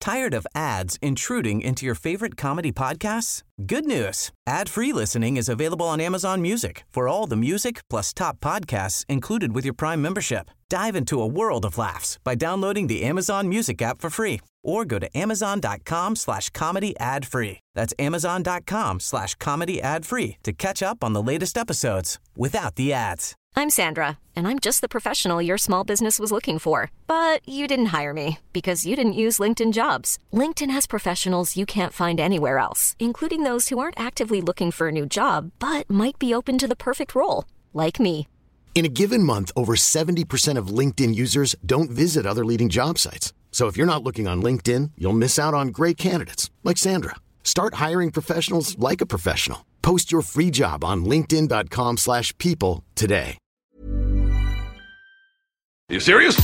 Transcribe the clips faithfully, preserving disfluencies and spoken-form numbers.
Tired of ads intruding into your favorite comedy podcasts? Good news. Ad-free listening is available on Amazon Music for all the music plus top podcasts included with your Prime membership. Dive into a world of laughs by downloading the Amazon Music app for free or go to amazon.com slash comedy ad free. That's amazon.com slash comedy ad free to catch up on the latest episodes without the ads. I'm Sandra, and I'm just the professional your small business was looking for. But you didn't hire me because you didn't use LinkedIn Jobs. LinkedIn has professionals you can't find anywhere else, including those who aren't actively looking for a new job, but might be open to the perfect role, like me. In a given month, over seventy percent of LinkedIn users don't visit other leading job sites. So if you're not looking on LinkedIn, you'll miss out on great candidates like Sandra. Start hiring professionals like a professional. Post your free job on linkedin.com slash people today. You serious?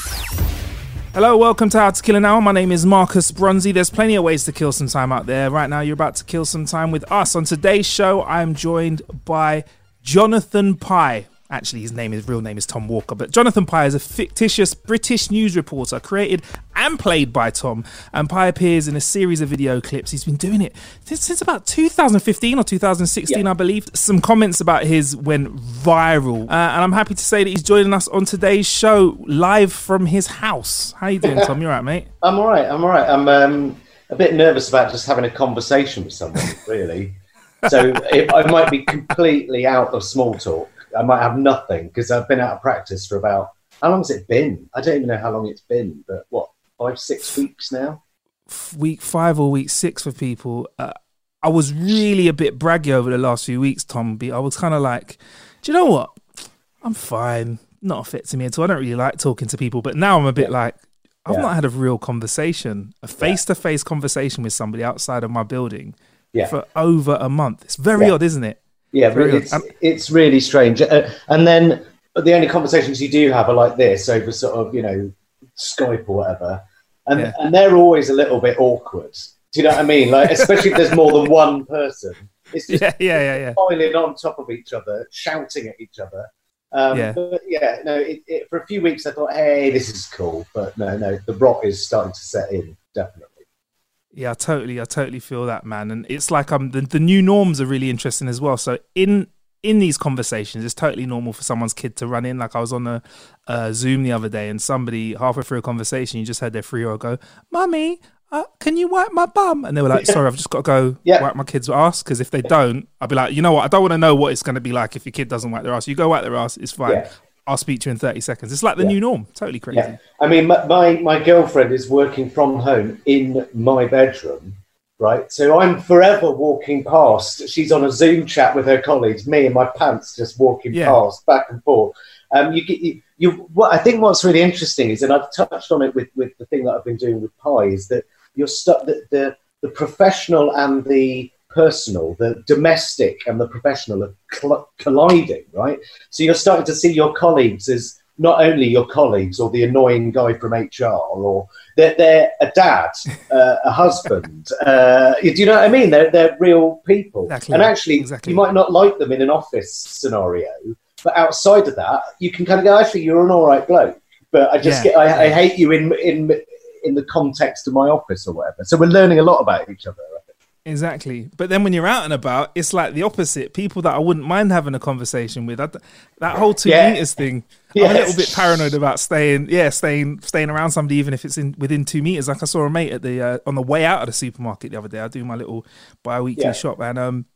Hello, welcome to How to Kill an Hour. My name is Marcus Bronzy. There's plenty of ways to kill some time out there. Right now, you're about to kill some time with us. On today's show, I'm joined by Jonathan Pie. Actually, his name, his real name is Tom Walker, but Jonathan Pie is a fictitious British news reporter created and played by Tom, and Pie appears in a series of video clips. He's been doing it since, since about two thousand fifteen or two thousand sixteen, yeah. I believe. Some comments about his went viral, uh, and I'm happy to say that he's joining us on today's show live from his house. How you doing, Tom? You all right, mate? I'm all right, I'm all right. I'm um, a bit nervous about just having a conversation with someone, really. So it, I might be completely out of small talk. I might have nothing because I've been out of practice for about, how long has it been? I don't even know how long it's been, but what, five, six weeks now? Week five or week six for people. Uh, I was really a bit braggy over the last few weeks, Tom. I was kind of like, do you know what? I'm fine. Not affecting me at all. I don't really like talking to people, but now I'm a bit yeah. like, I've yeah. not had a real conversation, a face-to-face yeah. conversation with somebody outside of my building yeah. for over a month. It's very yeah. odd, isn't it? Yeah, but it's, it's really strange. Uh, and then the only conversations you do have are like this over sort of, you know, Skype or whatever. And yeah. and they're always a little bit awkward. Do you know what I mean? Like, especially if there's more than one person. It's just yeah, yeah, yeah, yeah. piling on top of each other, shouting at each other. Um, yeah. But yeah, no, it, it, for a few weeks I thought, hey, this is cool. But no, no, the rot is starting to set in, definitely. Yeah, I totally, I totally feel that, man. And it's like um, the, the new norms are really interesting as well. So in in these conversations, it's totally normal for someone's kid to run in. Like I was on a, a Zoom the other day and somebody, halfway through a conversation, you just heard their three-year-old go, Mummy, uh, can you wipe my bum? And they were like, sorry, I've just got to go yeah. wipe my kid's ass. Because if they don't, I'll be like, you know what? I don't want to know what it's going to be like if your kid doesn't wipe their ass. You go wipe their ass, it's fine. Yeah. I'll speak to you in thirty seconds. It's like the yeah. new norm. Totally crazy. Yeah. I mean, my, my girlfriend is working from home in my bedroom. Right, so I'm forever walking past. She's on a Zoom chat with her colleagues. Me in my pants, just walking yeah. past, back and forth. Um, you get you, you. What I think what's really interesting is, and I've touched on it with, with the thing that I've been doing with Pie, is that you're stuck. The, the the professional and the personal, the domestic and the professional are cl- colliding. Right, so you're starting to see your colleagues as not only your colleagues or the annoying guy from H R, or they're, they're a dad, uh, a husband. Uh, do you know what I mean? They're, they're real people. Exactly. And actually, exactly. you might not like them in an office scenario, but outside of that, you can kind of go, actually, you're an all right bloke. But I just yeah. get, I, I hate you in, in, in the context of my office or whatever. So we're learning a lot about each other. Exactly. But then when you're out and about, it's like the opposite. People that I wouldn't mind having a conversation with. That, that whole two yeah. meters thing, yes. I'm a little bit paranoid about staying, yeah, staying staying around somebody, even if it's in within two meters. Like I saw a mate at the uh, on the way out of the supermarket the other day. I do my little bi-weekly yeah. shop, and um,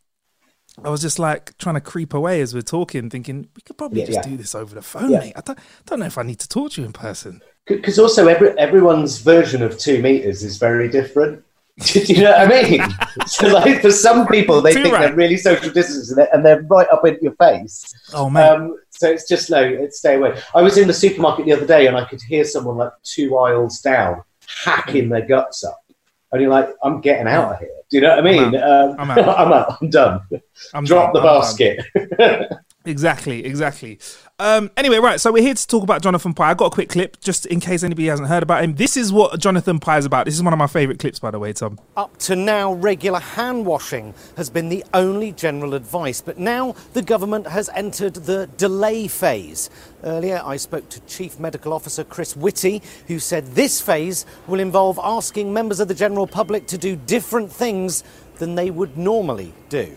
I was just like trying to creep away as we're talking, thinking we could probably yeah, just yeah. do this over the phone, yeah. mate. I don't, don't know if I need to talk to you in person. Because also every, everyone's version of two meters is very different. Do you know what I mean? So, like, for some people, they Too think right. they're really social distancing, and they're right up in your face. Oh man! Um, so it's just no, it's stay away. I was in the supermarket the other day, and I could hear someone like two aisles down hacking their guts up, and you're like, "I'm getting out of here." Do you know what I mean? I'm out. Um, I'm, out. I'm out. I'm done. I'm Drop done. the I'm basket. Exactly, exactly. Um, anyway, right, so we're here to talk about Jonathan Pie. I got a quick clip, just in case anybody hasn't heard about him. This is what Jonathan Pie is about. This is one of my favourite clips, by the way, Tom. Up to now, regular hand washing has been the only general advice, but now the government has entered the delay phase. Earlier, I spoke to Chief Medical Officer Chris Whitty, who said this phase will involve asking members of the general public to do different things than they would normally do.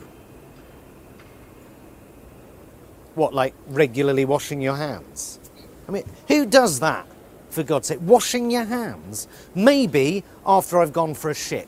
What, like regularly washing your hands? I mean, who does that, for God's sake? Washing your hands? Maybe after I've gone for a shit.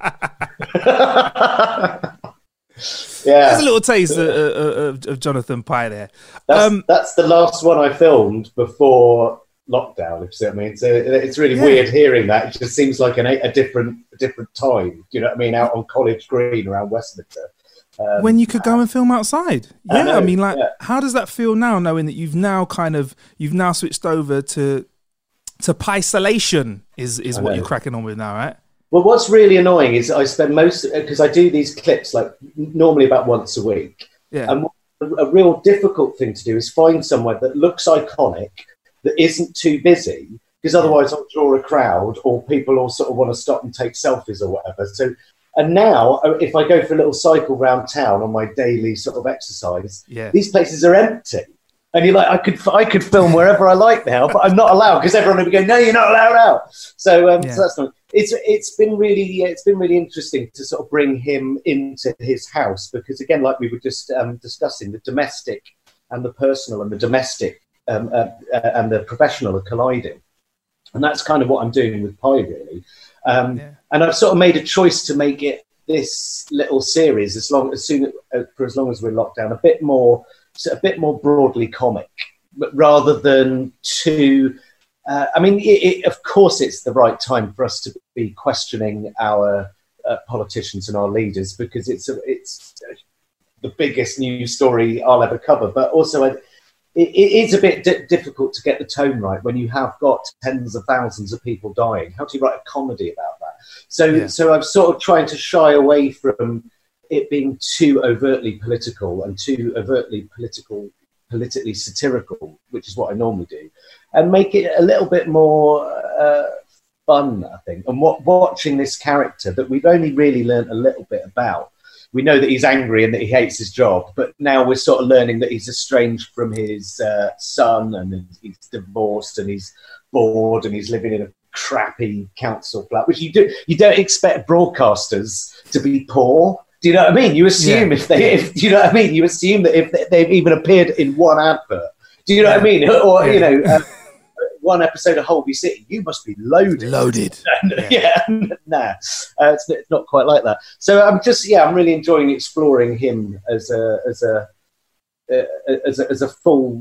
Yeah, there's a little taste of, of, of Jonathan Pie there. That's, Um, that's the last one I filmed before lockdown, if you see what I mean. So it's really Yeah. weird hearing that. It just seems like an, a different a different time. Do you know what I mean? Out on College Green around Westminster. Um, when you could go and film outside. I Yeah, I, know, mean, like, yeah. how does that feel now, knowing that you've now kind of, you've now switched over to, to Pie-solation is, is I what know. you're cracking on with now, right? Well, what's really annoying is I spend most, because I do these clips like normally about once a week. Yeah. And a, a real difficult thing to do is find somewhere that looks iconic, that isn't too busy, because otherwise I'll draw a crowd or people all sort of want to stop and take selfies or whatever. So, and now if I go for a little cycle round town on my daily sort of exercise, Yeah. these places are empty. And you're like, I could I could film wherever I like now, but I'm not allowed because everyone will be going, no, you're not allowed out. So, um, Yeah. so that's not. It's it's been really it's been really interesting to sort of bring him into his house because again, like we were just um, discussing, the domestic and the personal and the domestic um, uh, uh, and the professional are colliding, and that's kind of what I'm doing with Pie, really. Um, Yeah. And I've sort of made a choice to make it this little series as long as soon uh, for as long as we're locked down, a bit more. So a bit more broadly comic, but rather than too. Uh, I mean, it, it, of course, it's the right time for us to be questioning our uh, politicians and our leaders because it's a, it's the biggest news story I'll ever cover. But also, it, it is a bit di- difficult to get the tone right when you have got tens of thousands of people dying. How do you write a comedy about that? So, Yeah. so I'm sort of trying to shy away from it being too overtly political and too overtly political, politically satirical, which is what I normally do, and make it a little bit more uh, fun, I think. And what, watching this character that we've only really learned a little bit about. We know that he's angry and that he hates his job, but now we're sort of learning that he's estranged from his uh, son and he's divorced and he's bored and he's living in a crappy council flat, which you do you don't expect broadcasters to be poor. Do you know what I mean? You assume Yeah. if they, if do you know what I mean? You assume that if they, they've even appeared in one advert, do you know what I mean? Or Yeah. you know, uh, one episode of Holby City, you must be loaded. Loaded. yeah, nah, uh, it's, it's not quite like that. So I'm just, yeah, I'm really enjoying exploring him as a as a uh, as a, as a full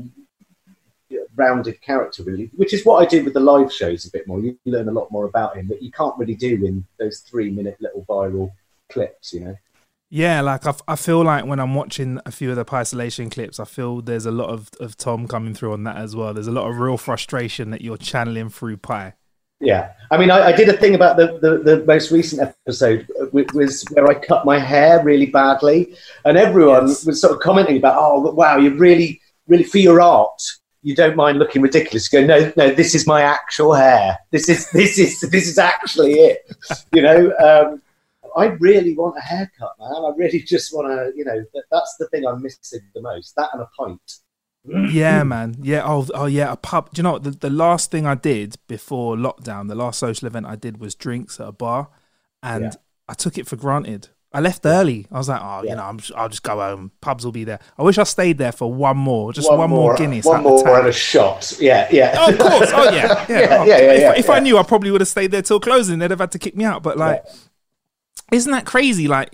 rounded character, really, which is what I do with the live shows a bit more. You learn a lot more about him that you can't really do in those three minute little viral clips, you know. Yeah, like I, f- I feel like when I'm watching a few of the Pie-solation clips, I feel there's a lot of, of Tom coming through on that as well. There's a lot of real frustration that you're channeling through Pie. Yeah, I mean, I, I did a thing about the, the, the most recent episode, which was where I cut my hair really badly, and everyone Yes. was sort of commenting about, oh, wow, you really, really, for your art, you don't mind looking ridiculous. You go, no, no, this is my actual hair. This is, this is, this is actually it. You know, um, I really want a haircut, man. I really just want to, you know, that, that's the thing I'm missing the most. That and a pint. Yeah, man. Yeah. Oh, oh, yeah. A pub. Do you know what? The, the last thing I did before lockdown, the last social event I did was drinks at a bar, and Yeah. I took it for granted. I left early. I was like, oh, Yeah. you know, I'm, I'll just go home. Pubs will be there. I wish I stayed there for one more, just one, more Guinness. One out the more tap. and a shot. Yeah, yeah. Oh, of course. Oh, yeah. Yeah. Yeah, Oh, yeah, yeah, if, yeah, if I yeah. knew, I probably would have stayed there till closing. They'd have had to kick me out. But like, isn't that crazy? Like,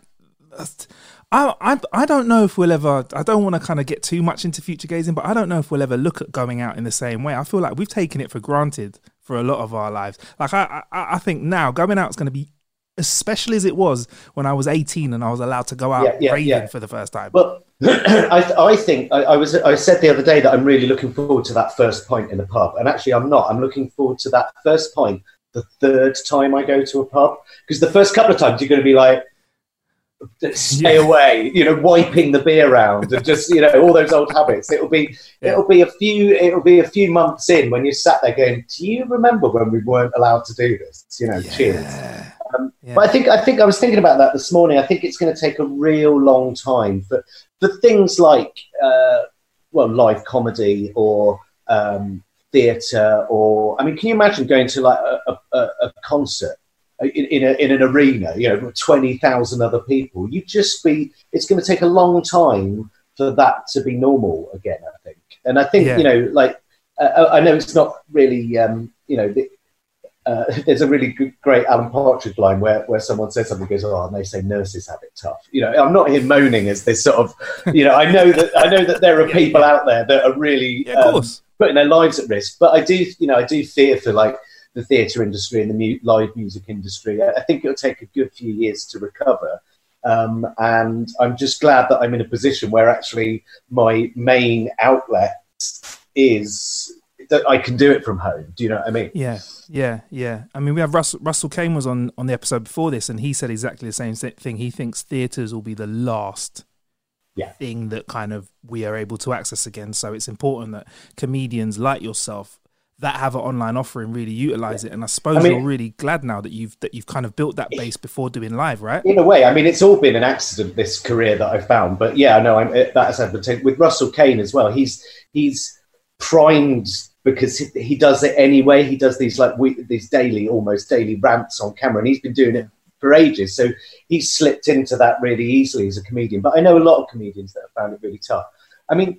I, I, I don't know if we'll ever. I don't want to kind of get too much into future gazing, but I don't know if we'll ever look at going out in the same way. I feel like we've taken it for granted for a lot of our lives. Like, I, I, I think now going out is going to be, especially as it was when I was eighteen and I was allowed to go out Yeah, yeah, raving yeah. for the first time. Well, I, I think I, I was. I said the other day that I'm really looking forward to that first pint in the pub, and actually, I'm not. I'm looking forward to that first pint the third time I go to a pub, because the first couple of times you're going to be like, stay Yeah. away, you know, wiping the beer round and just, you know, all those old habits. It'll be, Yeah. it'll be a few, it'll be a few months in when you're sat there going, do you remember when we weren't allowed to do this? You know, cheers. Um, Yeah. But I think, I think I was thinking about that this morning. I think it's going to take a real long time for, for things like, uh, well, live comedy or, um, theatre, or I mean, can you imagine going to like a, a, a concert in, in, a, in an arena, you know, with twenty thousand other people? You'd just be. It's going to take a long time for that to be normal again, I think. And I think Yeah. you know, like uh, I know it's not really, um, you know. The, Uh, there's a really good, great Alan Partridge line where, where someone says something, goes, "Oh, and they say nurses have it tough." You know, I'm not here moaning as this sort of, you know, I know that I know that there are Yeah, people yeah. out there that are really Yeah, of um, course. putting their lives at risk. But I do, you know, I do fear for like the theatre industry and the mu- live music industry. I, I think it'll take a good few years to recover. Um, and I'm just glad that I'm in a position where actually my main outlet is that I can do it from home. Do you know what I mean? Yeah, yeah, yeah. I mean, we have Russell, Russell Kane was on, on the episode before this, and he said exactly the same thing. He thinks theatres will be the last Yeah. thing that kind of we are able to access again. So it's important that comedians like yourself that have an online offering really utilize it. And I suppose I mean- you're really glad now that you've that you've kind of built that base before doing live, right? In a way, I mean, it's all been an accident, this career that I've found. But yeah, no, I'm, that has advantage with Russell Kane as well. He's he's primed because he, he does it anyway. He does these like we, these daily, almost daily rants on camera, and he's been doing it for ages. So he's slipped into that really easily as a comedian. But I know a lot of comedians that have found it really tough. I mean,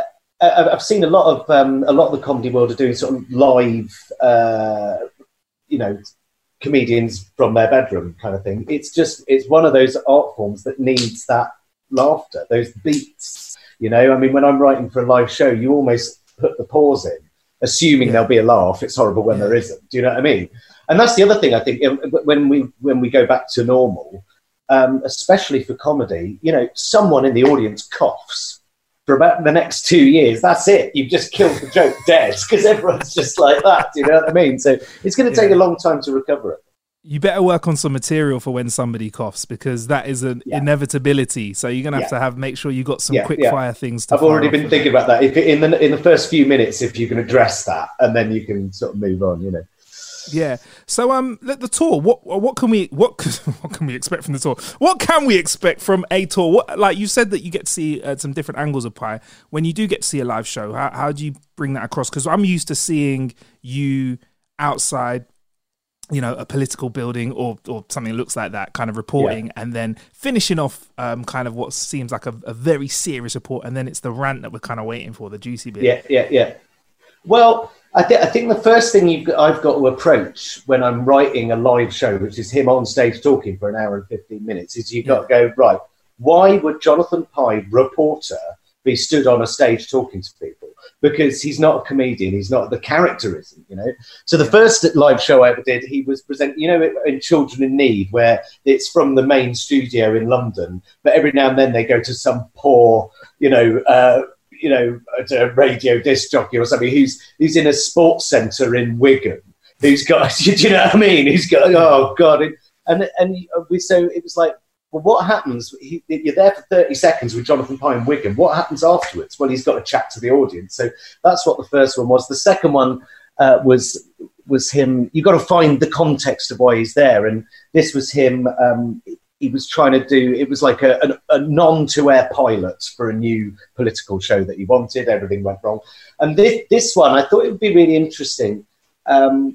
uh, I've seen a lot of um, a lot of the comedy world are doing sort of live, uh, you know, comedians from their bedroom kind of thing. It's just it's one of those art forms that needs that laughter, those beats. You know, I mean, when I'm writing for a live show, you almost put the pause in, assuming Yeah. there'll be a laugh. It's horrible when Yeah. there isn't. Do you know what I mean? And that's the other thing I think when we when we go back to normal, um, especially for comedy, you know, someone in the audience coughs for about the next two years. That's it. You've just killed the joke dead because everyone's just like that. Do you know what I mean? So it's going to take Yeah. a long time to recover it. You better work on some material for when somebody coughs, because that is an Yeah. inevitability. So you're gonna have Yeah. to have make sure you got some Yeah, quick yeah. fire things to I've fire already off been with. thinking about that. If in the in the first few minutes, if you can address that, and then you can sort of move on. You know. Yeah. So um, let the tour. What what can we what what can we expect from the tour? What can we expect from a tour? What, like you said that you get to see uh, some different angles of Pi. When you do get to see a live show, how how do you bring that across? Because I'm used to seeing you outside, you know, a political building or or something that looks like that, kind of reporting, Yeah. and then finishing off um kind of what seems like a, a very serious report, and then it's the rant that we're kind of waiting for, the juicy bit. Yeah, yeah, yeah. Well, I think I think the first thing you've got, I've got to approach when I'm writing a live show, which is him on stage talking for an hour and fifteen minutes, is you've got to go, right, why would Jonathan Pye, reporter, be stood on a stage talking to people? Because he's not a comedian, he's not, the character isn't, you know? So the first live show I ever did, he was presenting, you know, in Children in Need, where it's from the main studio in London, but every now and then they go to some poor, you know, uh, you know, a radio disc jockey or something who's who's in a sports centre in Wigan, who's got, do you know what I mean? Who's got, oh God, and and we so it was like, well, what happens? He, you're there for thirty seconds with Jonathan Pye in Wigan. What happens afterwards? Well, he's got to chat to the audience. So that's what the first one was. The second one uh, was was him. You got to find the context of why he's there, and this was him. Um, He was trying to do, it was like a, a, a non-to-air pilot for a new political show that he wanted. Everything went wrong. And this, this one, I thought it would be really interesting um,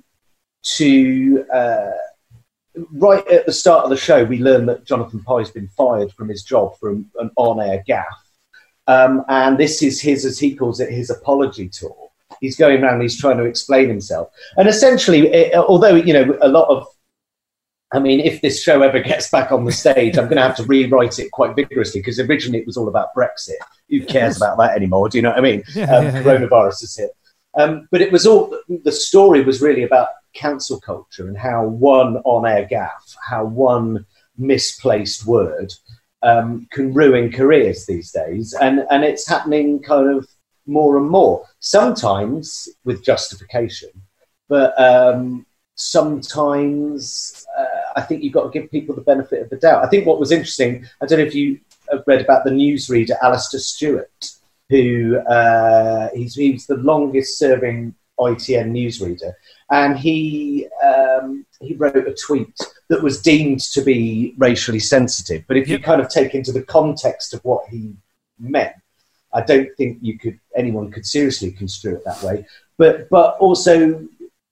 to, uh, right at the start of the show, we learned that Jonathan Pye's been fired from his job for an, an on-air gaffe. Um, and this is his, as he calls it, his apology tour. He's going around, he's trying to explain himself. And essentially, it, although, you know, a lot of, I mean, if this show ever gets back on the stage, I'm going to have to rewrite it quite vigorously, because originally it was all about Brexit. Who cares about that anymore? Do you know what I mean? Yeah, um, yeah, yeah. Coronavirus is hit. Um, but it was all, the story was really about cancel culture and how one on-air gaffe, how one misplaced word um, can ruin careers these days. And, and it's happening kind of more and more, sometimes with justification, but um, sometimes uh, I think you've got to give people the benefit of the doubt. I think what was interesting, I don't know if you have read about the newsreader Alistair Stewart, who uh, he's, he's the longest serving I T N newsreader. And he um, he wrote a tweet that was deemed to be racially sensitive. But if yep. you kind of take into the context of what he meant, I don't think you could anyone could seriously construe it that way. But but also,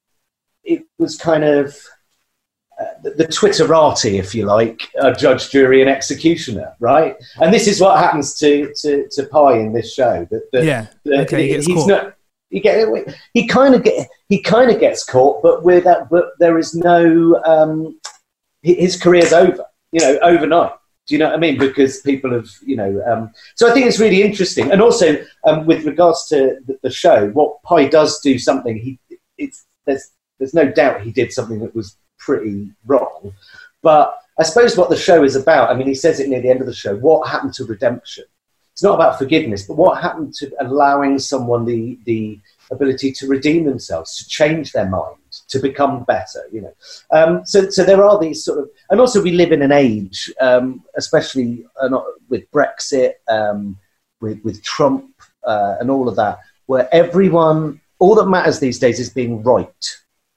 it was kind of uh, the, the Twitterati, if you like, uh, judge, jury, and executioner, right? And this is what happens to to, to Pi in this show. That, that yeah, that, okay, he gets he's caught. not. He get he kind of get he kind of gets caught, but with that, but there is no um, his career's over, you know, overnight. Do you know what I mean? Because people have, you know, um, so I think it's really interesting. And also um, with regards to the, the show, what Pi does do something. He it's there's there's no doubt he did something that was pretty wrong. But I suppose what the show is about. I mean, he says it near the end of the show. What happened to redemption? It's not about forgiveness, but what happened to allowing someone the the ability to redeem themselves, to change their mind, to become better, you know. Um, so, so there are these sort of, and also we live in an age, um, especially uh, with Brexit, um, with with Trump, uh, and all of that, where everyone, all that matters these days is being right.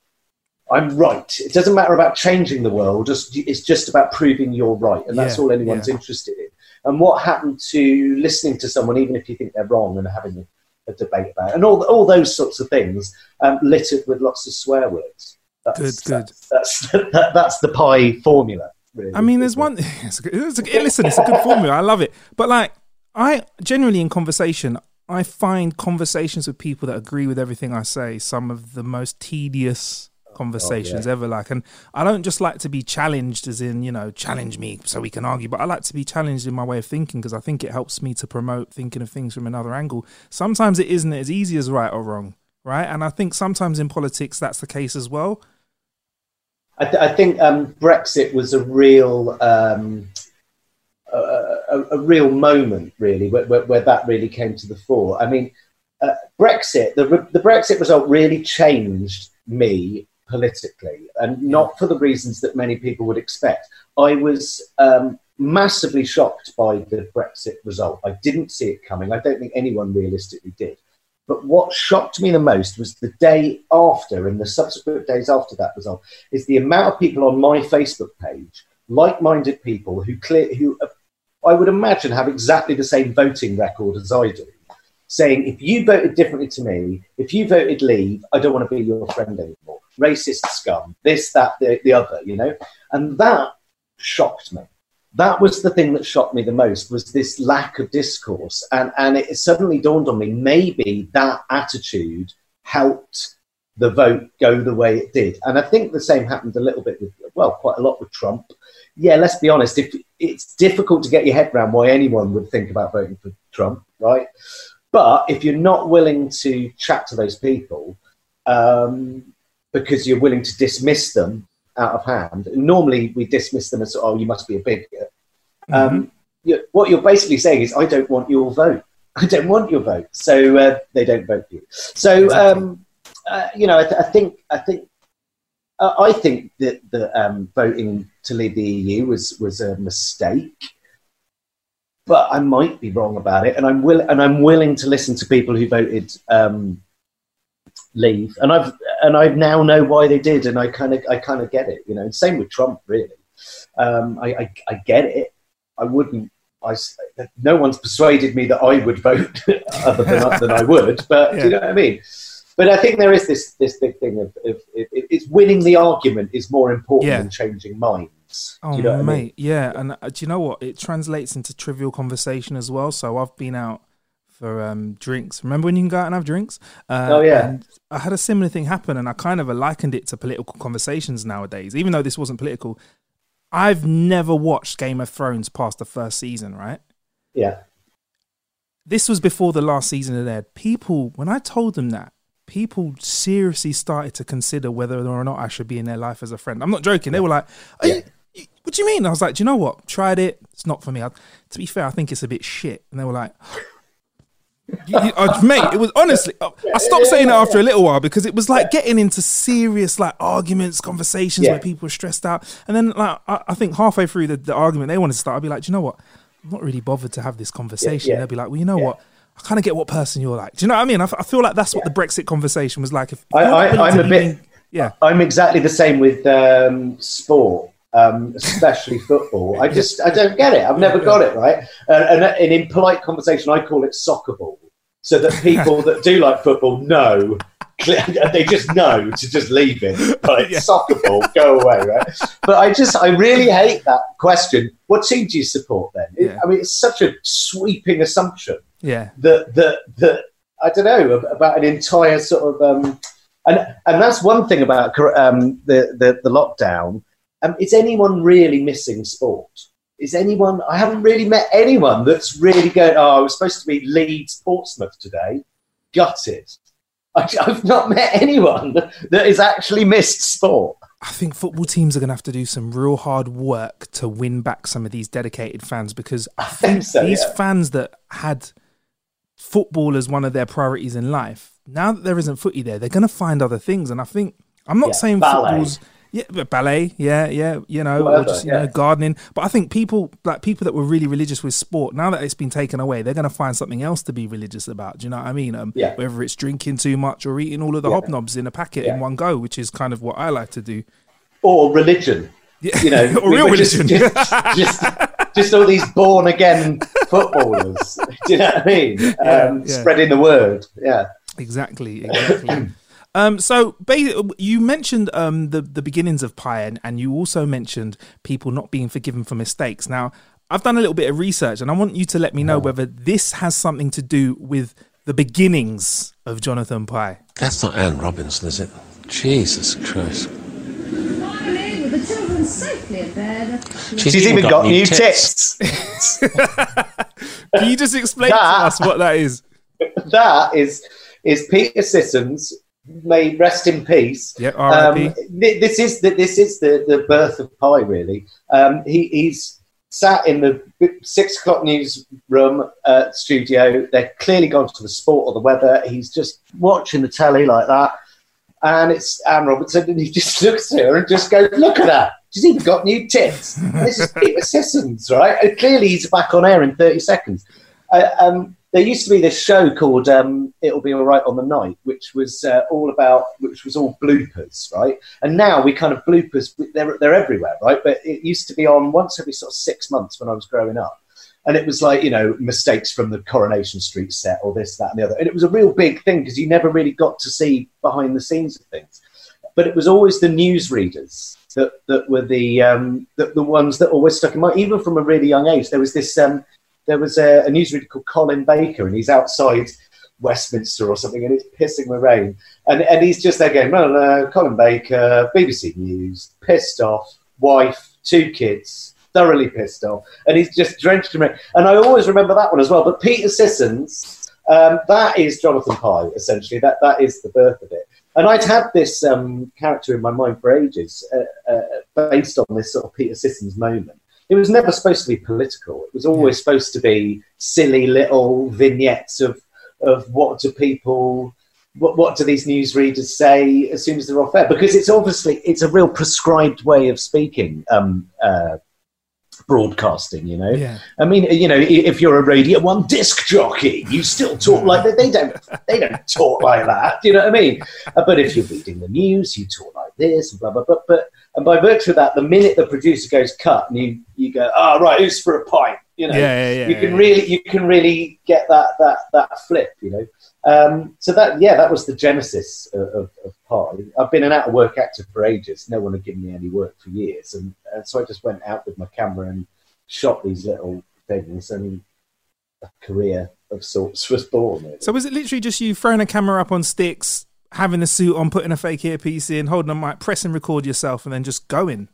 I'm right. It doesn't matter about changing the world. Just it's just about proving you're right, and that's yeah, all anyone's yeah. interested in. And what happened to listening to someone, even if you think they're wrong, and having a, a debate about it, and all all those sorts of things, um, littered with lots of swear words. That's, good, good. That's that's, that, that's the Pi formula. Really. I mean, there's one. It's a good, it's a, listen, it's a good formula. I love it. But like, I generally in conversation, I find conversations with people that agree with everything I say some of the most tedious conversations oh, yeah. ever. Like, and I don't just like to be challenged as in, you know, challenge me so we can argue, but I like to be challenged in my way of thinking because I think it helps me to promote thinking of things from another angle. Sometimes it isn't as easy as right or wrong, right? And I think sometimes in politics that's the case as well. I, th- I think um, Brexit was a real um, a, a, a real moment, really, where, where, where that really came to the fore. I mean, uh, Brexit, the the Brexit result really changed me politically, and not for the reasons that many people would expect. I was um, massively shocked by the Brexit result. I didn't see it coming. I don't think anyone realistically did. But what shocked me the most was the day after and the subsequent days after that result is the amount of people on my Facebook page, like-minded people who clear, who uh, I would imagine have exactly the same voting record as I do, saying, if you voted differently to me, if you voted Leave, I don't want to be your friend anymore. Racist scum, this, that, the, the other, you know? And that shocked me. That was the thing that shocked me the most, was this lack of discourse. And, and it suddenly dawned on me, maybe that attitude helped the vote go the way it did. And I think the same happened a little bit with, well, quite a lot with Trump. Yeah, let's be honest, if it's difficult to get your head around why anyone would think about voting for Trump, right? But if you're not willing to chat to those people um, because you're willing to dismiss them out of hand, normally we dismiss them as, oh, you must be a bigot. Mm-hmm. Um, you, what you're basically saying is, I don't want your vote. I don't want your vote. So uh, they don't vote for you. So, um, uh, you know, I, th- I think I think, uh, I think that the um, voting to leave the E U was, was a mistake. But I might be wrong about it, and I'm will and I'm willing to listen to people who voted um, Leave, and I've and I now know why they did, and I kind of I kind of get it, you know. And same with Trump, really. Um, I, I I get it. I wouldn't. I no one's persuaded me that I would vote other than than I would, but yeah. Do you know what I mean? But I think there is this this big thing of, of, of it's winning the argument is more important yeah. than changing minds. Oh, you know mate, I mean? yeah. And uh, do you know what? It translates into trivial conversation as well. So I've been out for um, drinks. Remember when you can go out and have drinks? Uh, oh, yeah. And I had a similar thing happen, and I kind of likened it to political conversations nowadays, even though this wasn't political. I've never watched Game of Thrones past the first season, right? Yeah. This was before the last season had aired. People, when I told them that, people seriously started to consider whether or not I should be in their life as a friend. I'm not joking. They were like, Are yeah. you, what do you mean? I was like, do you know what? Tried it. It's not for me. I, to be fair, I think it's a bit shit. And they were like, You, you, uh, mate, it was honestly, uh, I stopped saying it after a little while because it was like getting into serious like arguments, conversations Yeah. where people were stressed out. And then like I, I think halfway through the, the argument they wanted to start, I'd be like, do you know what? I'm not really bothered to have this conversation. Yeah, yeah. They'll be like, well, you know Yeah. what? I kind of get what person you're like. Do you know what I mean? I, f- I feel like that's what the Brexit conversation was like. If, if I, you're not I, willing I'm to a bit. even- yeah. I'm exactly the same with um, sport, um, especially football. I just I don't get it. I've never got it right. Uh, and, and in polite conversation, I call it soccer ball, so that people that do like football know. They just know to just leave it. Like Yeah. soccer ball, go away, right? But I just, I really hate that question. What team do you support then? It- Yeah. I mean, it's such a sweeping assumption Yeah. that that that I don't know about an entire sort of um, and and that's one thing about um, the, the the lockdown. Um, is anyone really missing sport? Is anyone? I haven't really met anyone that's really going. Oh, I was supposed to be Leeds Portsmouth today. Gutted. I, I've not met anyone that has actually missed sport. I think football teams are going to have to do some real hard work to win back some of these dedicated fans because I think so, these yeah. fans that had football as one of their priorities in life, now that there isn't footy there, they're going to find other things. And I think, I'm not Yeah, saying ballet. football's, yeah, but ballet, yeah, yeah, you know, or Whatever, just, you yeah. know, gardening. But I think people, like people that were really religious with sport, now that it's been taken away, they're going to find something else to be religious about. Do you know what I mean? Um, Yeah. Whether it's drinking too much or eating all of the Yeah. hobnobs in a packet Yeah. in one go, which is kind of what I like to do. Or religion. Yeah. You know, or we real were just- religion. Just, just, just all these born again footballers. Do you know what I mean? Um, Yeah, yeah. Spreading the word. Yeah. Exactly, exactly. um, so ba- you mentioned um, the, the beginnings of Pi, and, and you also mentioned people not being forgiven for mistakes. Now, I've done a little bit of research, and I want you to let me know whether this has something to do with the beginnings of Jonathan Pi. That's not Anne Robinson, is it? Jesus Christ. Finally, with the children safely in bed. She's, She's even got, new tits. Can you just explain to That- us what that is? That is is Peter Sissons. May rest in peace. Yeah, R I P. Um, th- this is the this is the, the birth of Pi. Really, um, he, he's sat in the six o'clock newsroom uh, studio. They're clearly gone to the sport or the weather. He's just watching the telly like that, and it's Anne Robertson, and he just looks at her and just goes, "Look at her. She's even got new tits." This is Peter Sissons, right? And clearly, he's back on air in thirty seconds. Uh, um, there used to be this show called um, "It'll Be All Right on the Night," which was uh, all about, which was all bloopers, right? And now we kind of bloopers, they're they're everywhere, right? But it used to be on once every sort of six months when I was growing up, and it was like, you know, mistakes from the Coronation Street set or this, that, and the other, and it was a real big thing because you never really got to see behind the scenes of things. But it was always the newsreaders that that were the um, the, the ones that always stuck in mind, even from a really young age. There was this. Um, There was a, a newsreader called Colin Baker, and he's outside Westminster or something, and it's pissing with rain. And, and he's just there going, well, uh, Colin Baker, B B C News, pissed off, wife, two kids, thoroughly pissed off. And he's just drenched in rain. And I always remember that one as well. But Peter Sissons, um, that is Jonathan Pi, essentially. That That is the birth of it. And I'd had this um, character in my mind for ages, uh, uh, based on this sort of Peter Sissons moment. It was never supposed to be political. It was always yeah. supposed to be silly little vignettes of of what do people, what, what do these newsreaders say as soon as they're off air? Because it's obviously, it's a real prescribed way of speaking, um, uh, broadcasting, you know? Yeah. I mean, you know, if you're a Radio One disc jockey, you still talk like that. They don't, they don't talk like that. Do you know what I mean? Uh, but if you're reading the news, you talk like this, and blah, blah, blah. But, and by virtue of that, the minute the producer goes cut, and you, you go, oh, right, who's for a pint? You know, yeah, yeah, yeah, you can yeah. really, you can really get that, that, that flip, you know? Um, so that, yeah, that was the genesis of, of, of Pi. I've been an out of work actor for ages. No one had given me any work for years. And, and so I just went out with my camera and shot these little things, and a career of sorts was born. Really. So was it literally just you throwing a camera up on sticks, having a suit on, putting a fake earpiece in, holding a mic, press and record yourself, and then just going?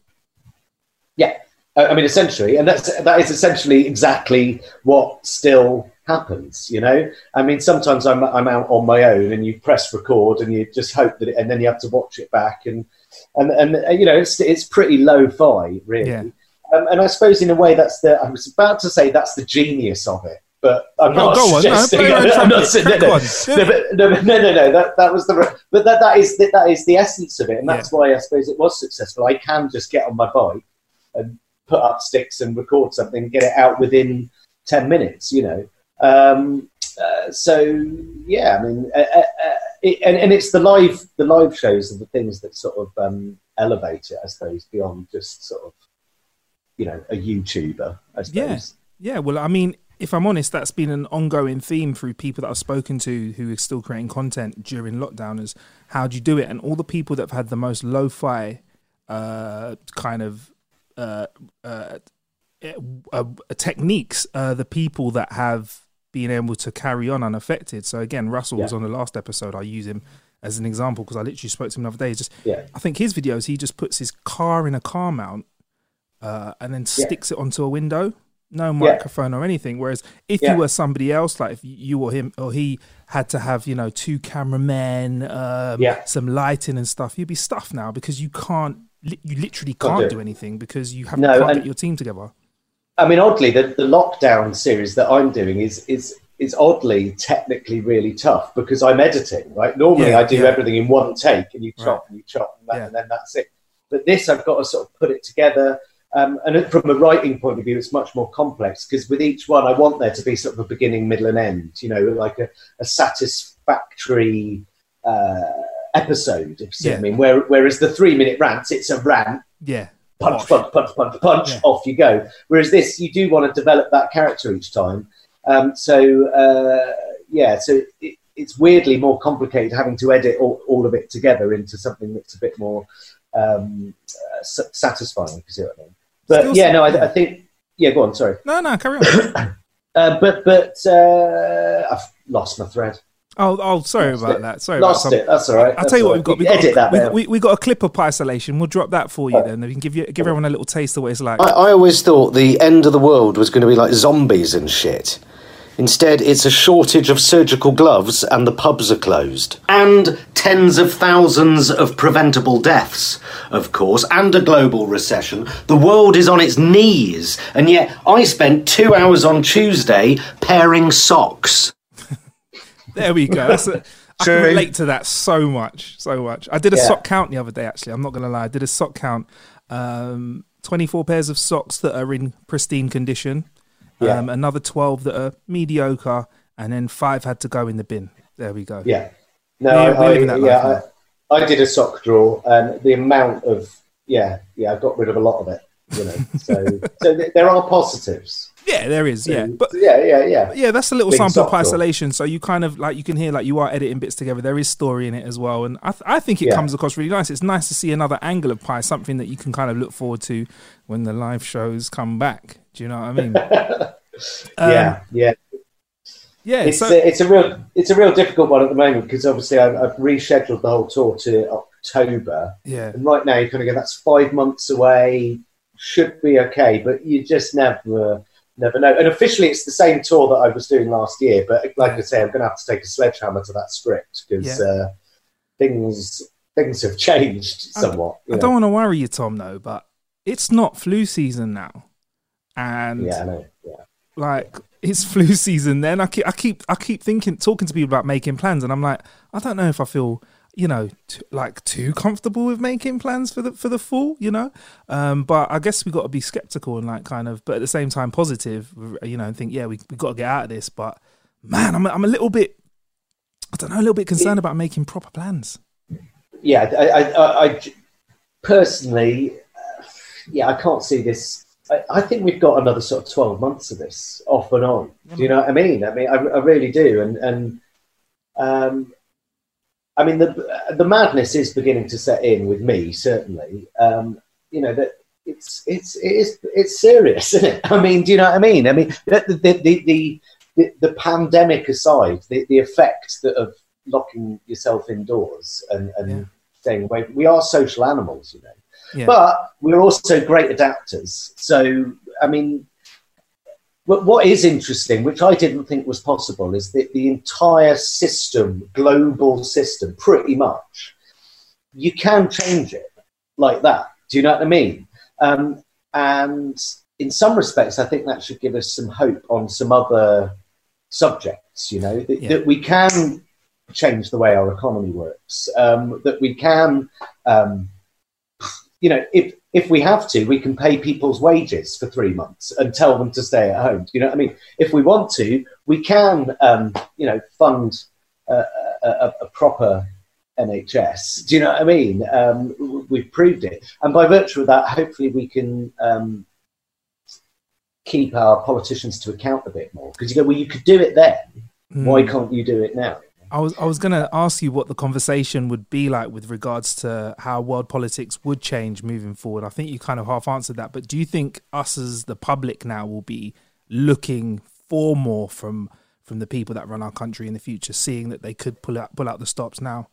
Yeah. I mean, essentially, and that's that is essentially exactly what still happens. You know, I mean, sometimes I'm I'm out on my own, and you press record, and you just hope that, it, and then you have to watch it back, and and and you know, it's it's pretty lo-fi, really. Yeah. Um, and I suppose in a way, that's the I was about to say that's the genius of it, but I'm Oh, not go on. No, suggesting. play your own I'm not trumpet. saying- no, Crack no, on. no, but- no, no, no, no. That that was the. But that that is the, that is the essence of it, and that's Yeah. why I suppose it was successful. I can just get on my bike and put up sticks and record something, get it out within ten minutes. You know. Um, uh, so yeah, I mean, uh, uh, uh, it, and and it's the live the live shows are the things that sort of um, elevate it, I suppose, beyond just sort of, you know, a YouTuber, I suppose. Yeah. Yeah, well, I mean, if I'm honest, that's been an ongoing theme through people that I've spoken to who are still creating content during lockdown is how do you do it? And all the people that have had the most lo-fi uh, kind of uh, uh, uh, techniques are the people that have been able to carry on unaffected. So again, Russell Yeah. was on the last episode. I use him as an example because I literally spoke to him the other day. It's just, Yeah. I think his videos, he just puts his car in a car mount uh, and then Yeah. sticks it onto a window. No microphone or anything. Whereas if Yeah. you were somebody else, like if you or him or he had to have, you know, two cameramen, um, Yeah. some lighting and stuff, you'd be stuffed now because you can't, li- you literally Can't can't do do it. anything because you have, No, can't and- get your team together. I mean, oddly, the, the lockdown series that I'm doing is is is oddly technically really tough because I'm editing. Right, normally Yeah, I do yeah. everything in one take, and you chop Right. and you chop, and, that, Yeah. and then that's it. But this, I've got to sort of put it together. Um, and from a writing point of view, it's much more complex because with each one, I want there to be sort of a beginning, middle, and end. You know, like a, a satisfactory uh, episode. If you see what I Yeah. mean, Where, whereas the three-minute rants, it's a rant. Yeah. Punch, Bosh. punch, punch, punch, punch, Yeah. off you go. Whereas this, you do want to develop that character each time. Um, so, uh, yeah, so it, it's weirdly more complicated having to edit all, all of it together into something that's a bit more um, uh, s- satisfying, if you see what I mean. But, Still yeah, some- no, I, I think... Yeah, go on, sorry. No, no, carry on. Uh, but but uh, I've lost my thread. Oh, oh, sorry Lost about it. that. Sorry Lost about it, that's all right. I'll that's tell you all what right. we've got. You We've got, edit that we, down. we, we got a clip of isolation. We'll drop that for you Oh. then. We can give you give everyone a little taste of what it's like. I, I always thought the end of the world was going to be like zombies and shit. Instead, it's a shortage of surgical gloves and the pubs are closed. And tens of thousands of preventable deaths, of course, and a global recession. The world is on its knees, and yet I spent two hours on Tuesday pairing socks. There we go. That's a, I can relate to that so much, so much. I did a Yeah. sock count the other day, actually. I'm not going to lie. I did a sock count. Um, twenty-four pairs of socks that are in pristine condition. Yeah. Um, another twelve that are mediocre. And then five had to go in the bin. There we go. Yeah. No, We're- we're I, living that life yeah, I, I did a sock drawer, and the amount of yeah, yeah, I got rid of a lot of it. You know, so so th- there are positives. Yeah, there is. Yeah. But yeah, yeah, yeah. yeah, that's a little Big sample of sock drawer. isolation. So you kind of like, you can hear like you are editing bits together. There is story in it as well. And I, th- I think it Yeah. comes across really nice. It's nice to see another angle of Pi, something that you can kind of look forward to when the live shows come back. Do you know what I mean? Um, yeah, yeah. Yeah. It's So, a, it's a real it's a real difficult one at the moment because obviously I've, I've rescheduled the whole tour to October, yeah. and right now you kind of go that's five months away. Should be okay, but you just never never know. And officially, it's the same tour that I was doing last year, but like I say, I'm going to have to take a sledgehammer to that script because Yeah. uh, things things have changed somewhat. you I know. don't want to worry you, Tom, though, but it's not flu season now. And Yeah, I know. Yeah. like it's flu season then I keep I keep I keep thinking talking to people about making plans, and I'm like, I don't know if I feel, you know, t- like too comfortable with making plans for the for the fall, you know. Um, but I guess we got to be skeptical and like kind of, but at the same time positive, you know, and think, yeah, we we got to get out of this. But man, I'm I'm a little bit, I don't know, a little bit concerned about making proper plans. Yeah, I, I, I, I personally, uh, yeah, I can't see this. I, I think we've got another sort of twelve months of this off and on. Do you know what I mean? I mean, I, I really do. And and um, I mean, the the madness is beginning to set in with me. Certainly, um, you know that it's it's it is it's serious, isn't it? I mean, do you know what I mean? I mean, the the the the, the, the pandemic aside, the, the effect that of locking yourself indoors and and Yeah. staying away. We are social animals, you know. Yeah. But we're also great adapters. So, I mean, what, what is interesting, which I didn't think was possible, is that the entire system, global system, pretty much, you can change it like that. Do you know what I mean? Um, and in some respects, I think that should give us some hope on some other subjects, you know, that, Yeah. that we can change the way our economy works, um, that we can, um, you know, if if we have to, we can pay people's wages for three months and tell them to stay at home. You know what I mean? If we want to, we can, um, you know, fund a, a, a proper N H S. Do you know what I mean? Um, we've proved it. And by virtue of that, hopefully we can um, keep our politicians to account a bit more. Because you go, well, you could do it then. Mm. Why can't you do it now? I was I was going to ask you what the conversation would be like with regards to how world politics would change moving forward. I think you kind of half answered that, but do you think us as the public now will be looking for more from from the people that run our country in the future, seeing that they could pull out pull out the stops now?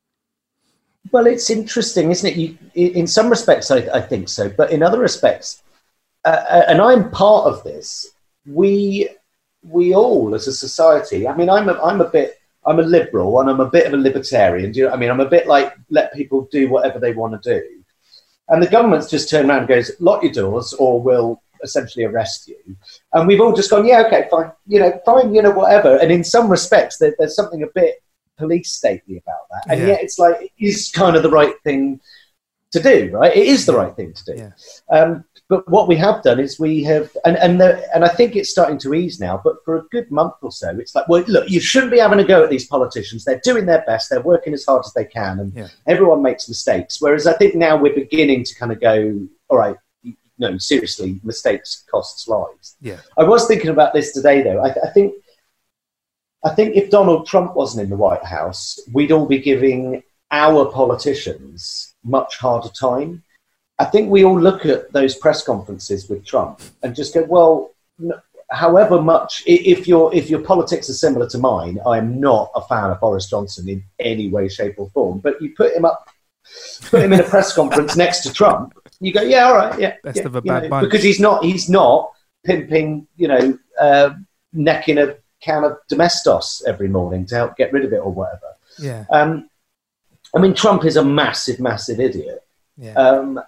Well, it's interesting, isn't it? You, in some respects, I, I think so, but in other respects, uh, and I'm part of this. We we all, as a society, I mean, I'm a, I'm a bit. I'm a liberal and I'm a bit of a libertarian. Do you know what I mean? I'm a bit like, let people do whatever they want to do. And the government's just turned around and goes, lock your doors or we'll essentially arrest you. And we've all just gone, yeah, okay, fine. You know, fine, you know, whatever. And in some respects, there, there's something a bit police stately about that. And yeah. yet it's like, it is kind of the right thing to do, right? It is the right thing to do. Yeah. Um, but what we have done is we have, and and, the, and I think it's starting to ease now, but for a good month or so, it's like, well, look, you shouldn't be having a go at these politicians. They're doing their best. They're working as hard as they can. And yeah. everyone makes mistakes. Whereas I think now we're beginning to kind of go, all right, no, seriously, mistakes costs lives. Yeah. I was thinking about this today, though. I, I think I think if Donald Trump wasn't in the White House, we'd all be giving our politicians much harder time. I think we all look at those press conferences with Trump and just go, well, no, however much, if your if your politics are similar to mine, I'm not a fan of Boris Johnson in any way, shape or form. But you put him up, put him in a press conference next to Trump, you go, yeah, all right, yeah. Best yeah, of a bad know, bunch. Because he's not, he's not pimping, you know, uh, necking a can of Domestos every morning to help get rid of it or whatever. Yeah. Um, I mean, Trump is a massive, massive idiot. Yeah. Um,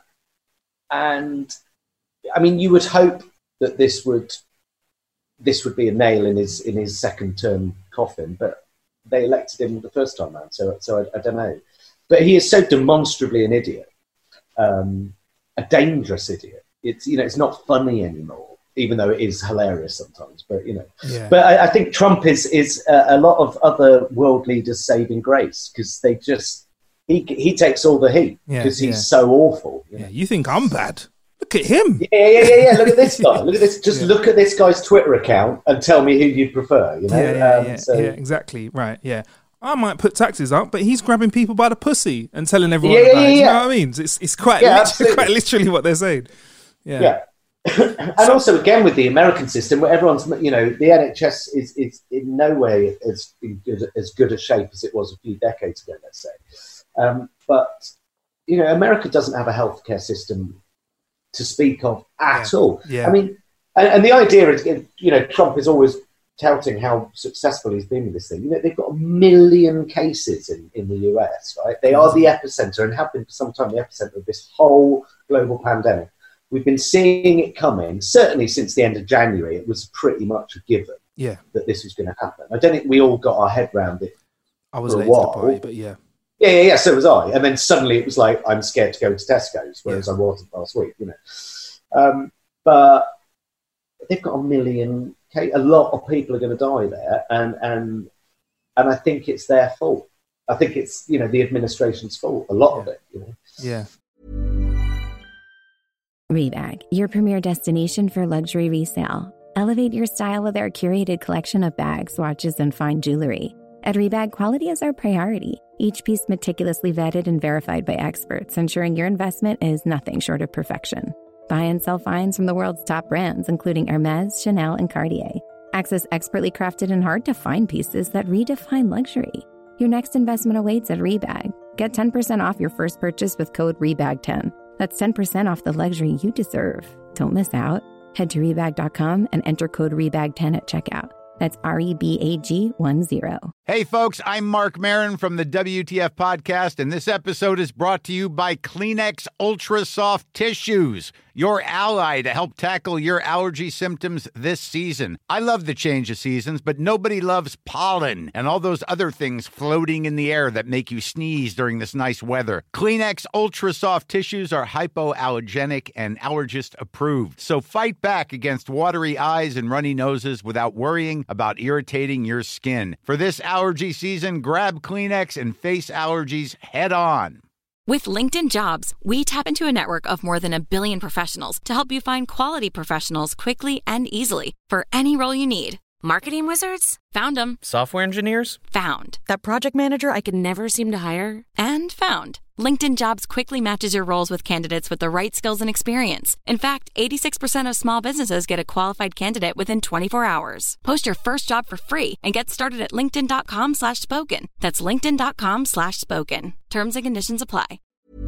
and I mean, you would hope that this would this would be a nail in his in his second term coffin, but they elected him the first time round, so so I, I don't know. But he is so demonstrably an idiot, um, a dangerous idiot. It's you know it's not funny anymore, even though it is hilarious sometimes. But you know, yeah. but I, I think Trump is is a, a lot of other world leaders' saving grace because they just. He he takes all the heat because yeah, he's yeah. so awful. You know? Yeah, you think I'm bad? Look at him. Yeah, yeah, yeah, yeah. Look at this guy. Look at this. Just yeah. look at this guy's Twitter account and tell me who you prefer. You know? Yeah, yeah, um, yeah, so. yeah, exactly. Right. Yeah, I might put taxes up, but he's grabbing people by the pussy and telling everyone yeah, about yeah, it. yeah. You know what I mean? It's it's quite yeah, literally, quite literally what they're saying. Yeah. Yeah. And so, also, again, with the American system, where everyone's, you know, the N H S is, is in no way as good, as good a shape as it was a few decades ago, let's say. Um, but you know, America doesn't have a healthcare system to speak of at yeah. all. Yeah. I mean, and, and the idea is, you know, Trump is always touting how successful he's been with this thing. You know, they've got a million cases in, in the U S, right? They are the epicenter and have been for some time the epicenter of this whole global pandemic. We've been seeing it coming, certainly since the end of January. It was pretty much a given yeah. that this was going to happen. I don't think we all got our head around it. I was for a late while. to the party, but yeah. Yeah, yeah, yeah, so was I. And then suddenly it was like, I'm scared to go to Tesco's, whereas yeah. I wasn't last week, you know. Um, but they've got a million, a lot of people are going to die there, and, and and I think it's their fault. I think it's, you know, the administration's fault, a lot yeah. of it, you know. Yeah. Rebag, your premier destination for luxury resale. Elevate your style with our curated collection of bags, watches, and fine jewelry. At Rebag, quality is our priority. Each piece meticulously vetted and verified by experts, ensuring your investment is nothing short of perfection. Buy and sell finds from the world's top brands, including Hermes, Chanel, and Cartier. Access expertly crafted and hard-to-find pieces that redefine luxury. Your next investment awaits at Rebag. Get ten percent off your first purchase with code rebag ten. That's ten percent off the luxury you deserve. Don't miss out. Head to rebag dot com and enter code rebag ten at checkout. That's R E B A G one zero. Hey, folks, I'm Mark Maron from the W T F Podcast, and this episode is brought to you by Kleenex Ultra Soft Tissues. your ally to help tackle your allergy symptoms this season. I love the change of seasons, but nobody loves pollen and all those other things floating in the air that make you sneeze during this nice weather. Kleenex Ultra Soft Tissues are hypoallergenic and allergist approved. So fight back against watery eyes and runny noses without worrying about irritating your skin. For this allergy season, grab Kleenex and face allergies head on. With LinkedIn Jobs, we tap into a network of more than a billion professionals to help you find quality professionals quickly and easily for any role you need. Marketing wizards? Found them. Software engineers? Found. That project manager I could never seem to hire? And found. LinkedIn Jobs quickly matches your roles with candidates with the right skills and experience. In fact, eighty-six percent of small businesses get a qualified candidate within twenty-four hours. Post your first job for free and get started at linkedin.com slash spoken. That's linkedin.com slash spoken. Terms and conditions apply.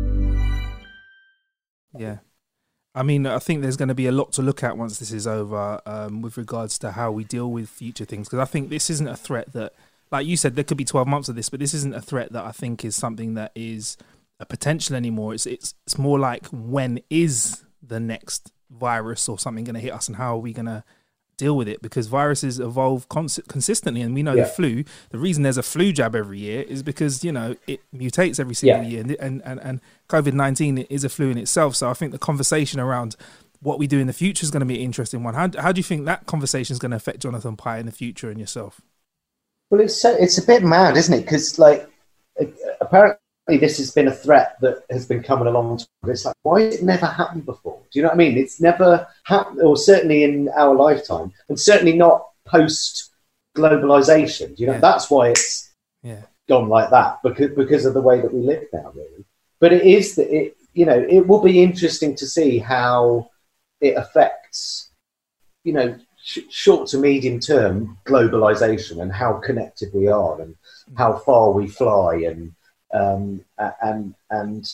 Yeah. I mean, I think there's going to be a lot to look at once this is over um, with regards to how we deal with future things. Because I think this isn't a threat that, like you said, there could be twelve months of this, but this isn't a threat that I think is something that is a potential anymore. It's it's it's more like, when is the next virus or something going to hit us, and how are we going to deal with it? Because viruses evolve cons- consistently, and we know yeah. the flu, the reason there's a flu jab every year is because, you know, it mutates every single yeah. year, and, and and and COVID nineteen is a flu in itself. So I think the conversation around what we do in the future is going to be an interesting one. How, how do you think that conversation is going to affect Jonathan Pie in the future and yourself? Well, it's so, it's a bit mad, isn't it? Because, like, apparently this has been a threat that has been coming along. It's like, why has it never happened before? Do you know what I mean? It's never happened, or certainly in our lifetime, and certainly not post-globalization. Do you know, yeah. that's why it's yeah. gone like that, because because of the way that we live now, really. But it is that it, you know, it will be interesting to see how it affects, you know, sh- short to medium term globalization, and how connected we are, and how far we fly, and um, and and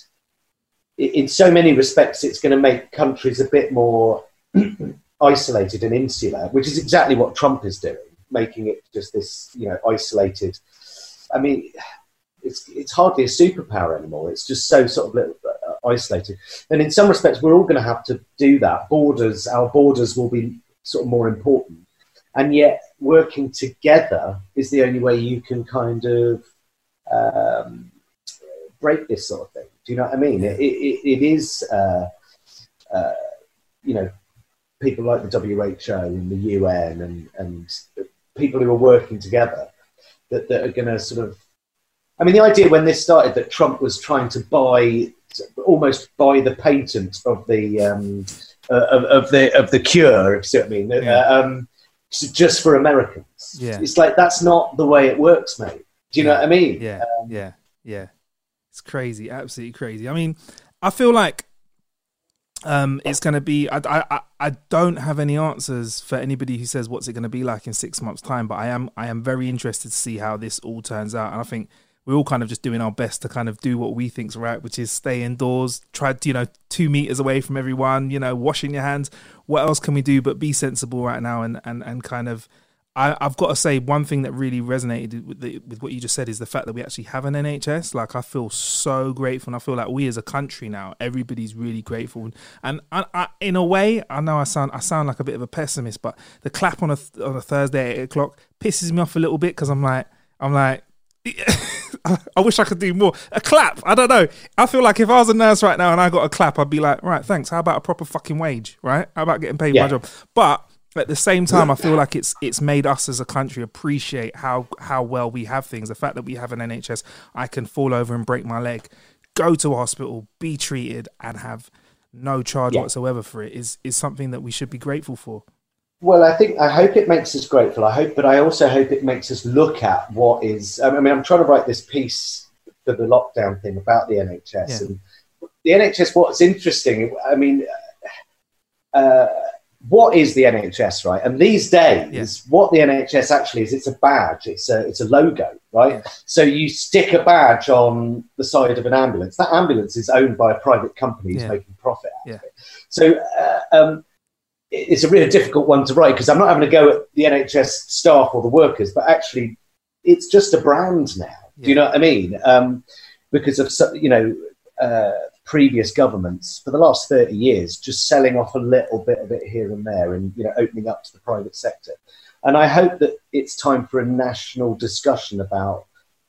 in so many respects, it's going to make countries a bit more isolated and insular, which is exactly what Trump is doing, making it just this, you know, isolated. I mean, it's it's hardly a superpower anymore. It's just so sort of little, uh, isolated. And in some respects, we're all going to have to do that. Borders, our borders will be sort of more important. And yet, working together is the only way you can kind of um, break this sort of thing. Do you know what I mean? It, it, it is, uh, uh, you know, people like the W H O and the U N and, and people who are working together that, that are going to sort of, I mean, the idea when this started that Trump was trying to buy, almost buy the patent of the, um, uh, of, of the, of the cure, if you see what I mean, yeah. uh, um, just for Americans. Yeah. It's like, that's not the way it works, mate. Do you know what I mean? Yeah, um, yeah, yeah. It's crazy, absolutely crazy. I mean, I feel like um, it's going to be, I, I, I don't have any answers for anybody who says what's it going to be like in six months' time, but I am I am very interested to see how this all turns out. And I think we're all kind of just doing our best to kind of do what we think's right, which is stay indoors, try, you know, two meters away from everyone, you know, washing your hands. What else can we do but be sensible right now and, and, and kind of, I, I've got to say, one thing that really resonated with, the, with what you just said is the fact that we actually have an N H S. Like, I feel so grateful, and I feel like we as a country now, everybody's really grateful. And I, I, in a way, I know I sound I sound like a bit of a pessimist, but the clap on a on a Thursday at eight o'clock pisses me off a little bit, because I'm like, I'm like, I wish I could do more. A clap, I don't know. I feel like if I was a nurse right now and I got a clap, I'd be like, right, thanks. How about a proper fucking wage, right? How about getting paid yeah. my job? But at the same time, I feel like it's it's made us as a country appreciate how, how well we have things. The fact that we have an N H S, I can fall over and break my leg, go to a hospital, be treated, and have no charge yeah. whatsoever for it is is something that we should be grateful for. Well, I think I hope it makes us grateful. I hope, but I also hope it makes us look at what is. I mean, I'm trying to write this piece for the lockdown thing about the N H S, yeah. and the N H S. What's interesting, I mean. Uh, What is the N H S, right? And these days, yeah. what the N H S actually is, it's a badge. It's a it's a logo, right? Yeah. So you stick a badge on the side of an ambulance. That ambulance is owned by a private company who's yeah. making profit out yeah. of it. So uh, um, it's a really difficult one to write, because I'm not having to go at the N H S staff or the workers, but actually it's just a brand now. Yeah. Do you know what I mean? Um, because of, you know, uh, previous governments for the last thirty years, just selling off a little bit of it here and there and, you know, opening up to the private sector. And I hope that it's time for a national discussion about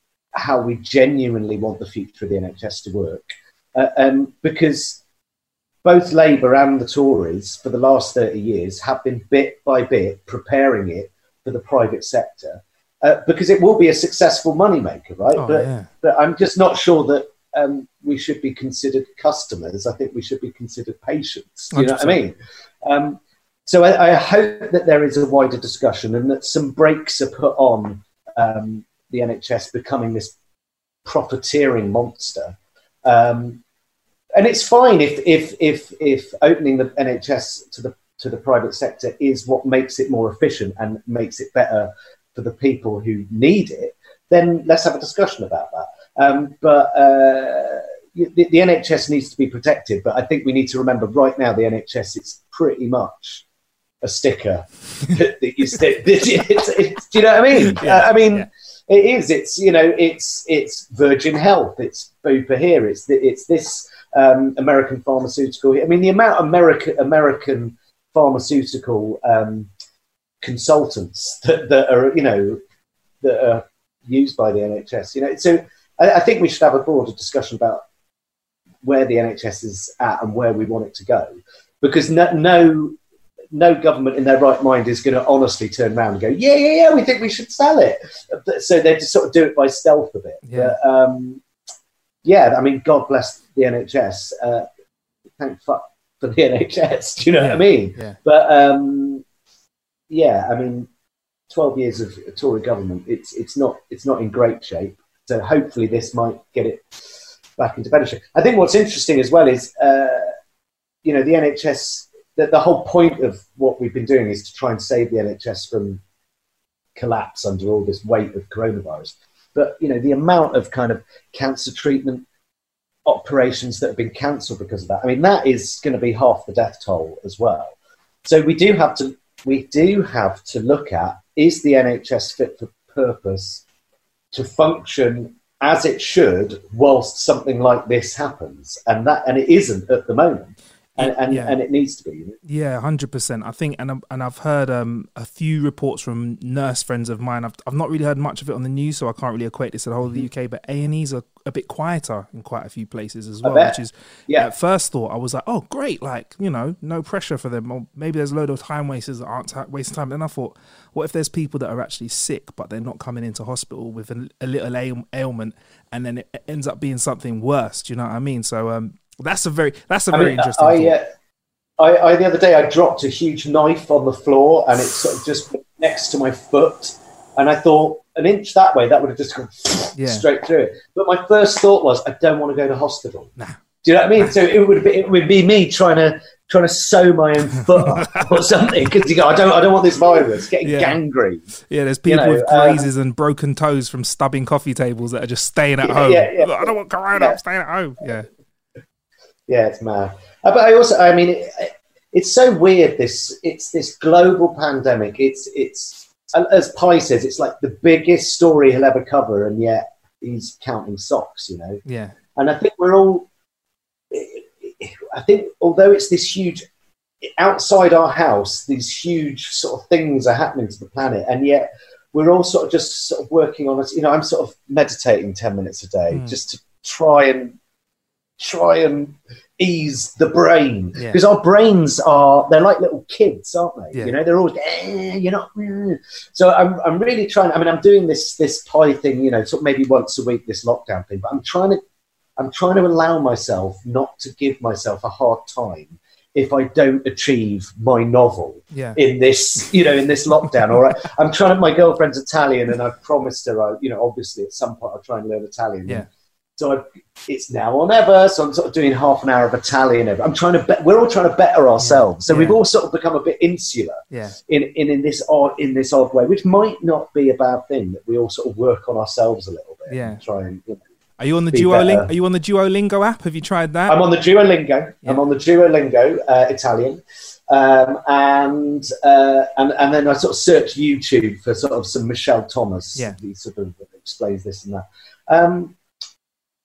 how we genuinely want the future of the N H S to work. Uh, um, because both Labour and the Tories for the last thirty years have been bit by bit preparing it for the private sector uh, because it will be a successful moneymaker, right? Oh, but, yeah. but I'm just not sure that um, we should be considered customers. I think we should be considered patients. Do you know what I mean? Um, so I, I hope that there is a wider discussion and that some brakes are put on um, the N H S becoming this profiteering monster. Um, and it's fine if if if if opening the N H S to the to the private sector is what makes it more efficient and makes it better for the people who need it. Then let's have a discussion about that. Um, but uh, the, the N H S needs to be protected. But I think we need to remember right now the N H S is pretty much a sticker that you stick. It's, it's, it's, do you know what I mean? Yeah, uh, I mean. Yeah. It is. It's you know. It's it's Virgin Health. It's Bupa here. It's the, it's this um, American pharmaceutical. I mean, the amount of American American pharmaceutical um, consultants that, that are you know that are used by the N H S. You know, so I, I think we should have a broader discussion about where the N H S is at and where we want it to go, because no. no No government in their right mind is going to honestly turn around and go, yeah, yeah, yeah, we think we should sell it. So they just sort of do it by stealth a bit. Yeah, but, um, yeah I mean, God bless the N H S. Uh, thank fuck for the N H S. Do you know yeah. what I mean? Yeah. But um, yeah, I mean, twelve years of Tory government, it's it's not it's not in great shape. So hopefully this might get it back into better shape. I think what's interesting as well is, uh, you know, the N H S. The, the whole point of what we've been doing is to try and save the N H S from collapse under all this weight of coronavirus. But, you know, the amount of kind of cancer treatment operations that have been cancelled because of that, I mean, that is going to be half the death toll as well. So we do have to, we do have to look at, is the N H S fit for purpose to function as it should whilst something like this happens? And that, and it isn't at the moment. And and, yeah. and it needs to be. Yeah, one hundred percent. I think, and, and I've heard um, a few reports from nurse friends of mine. I've, I've not really heard much of it on the news, so I can't really equate this to the whole of the U K, but A and Es are a bit quieter in quite a few places as well, which is, yeah. At first thought, I was like, oh, great, like, you know, no pressure for them. Or maybe there's a load of time wasters that aren't t- wasting time. Then I thought, what if there's people that are actually sick, but they're not coming into hospital with a, a little ail- ailment, and then it ends up being something worse, do you know what I mean? So um, that's a very, that's a very I mean, interesting I, thought. Uh, I, I, the other day, I dropped a huge knife on the floor and it sort of just next to my foot. And I thought, an inch that way, that would have just gone yeah. straight through it. But my first thought was, I don't want to go to hospital. Nah. Do you know what I mean? Nah. So it would be, it would be me trying to trying to sew my own foot up or something, because you go, I don't, I don't want this virus getting yeah. gangrene. Yeah, there's people you know, with grazes um, and broken toes from stubbing coffee tables that are just staying at yeah, home. Yeah, yeah. I don't want corona, yeah. I'm staying at home. Yeah, yeah, it's mad. Uh, but I also, I mean, it, it's so weird. This, it's this global pandemic. It's, it's as Pi says, it's like the biggest story he'll ever cover, and yet he's counting socks. You know. Yeah. And I think we're all. I think although it's this huge, outside our house, these huge sort of things are happening to the planet, and yet we're all sort of just sort of working on it. You know, I'm sort of meditating ten minutes a day mm. just to try and try and ease the brain, because yeah. our brains are, they're like little kids, aren't they? Yeah. You know, they're always, eh, you're not. Eh. So I'm, I'm really trying. I mean, I'm doing this this Pi thing, you know, sort of maybe once a week, this lockdown thing, but I'm trying to. I'm trying to allow myself not to give myself a hard time if I don't achieve my novel yeah. in this, you know, in this lockdown. All right, I'm trying to. My girlfriend's Italian, and I've promised her, I, you know, obviously at some point I'll try and learn Italian. Yeah. So I've, it's now or never. So I'm sort of doing half an hour of Italian. I'm trying to. Be, we're all trying to better ourselves. So yeah. we've all sort of become a bit insular. Yeah. In, in in this odd in this odd way, which might not be a bad thing. That we all sort of work on ourselves a little bit. Yeah. And try and. You know, Are you on the Duolingo? Are you on the Duolingo app? Have you tried that? I'm on the Duolingo. Yeah. I'm on the Duolingo uh, Italian, um, and uh, and and then I sort of search YouTube for sort of some Michelle Thomas. Yeah. He sort of explains this and that. Um,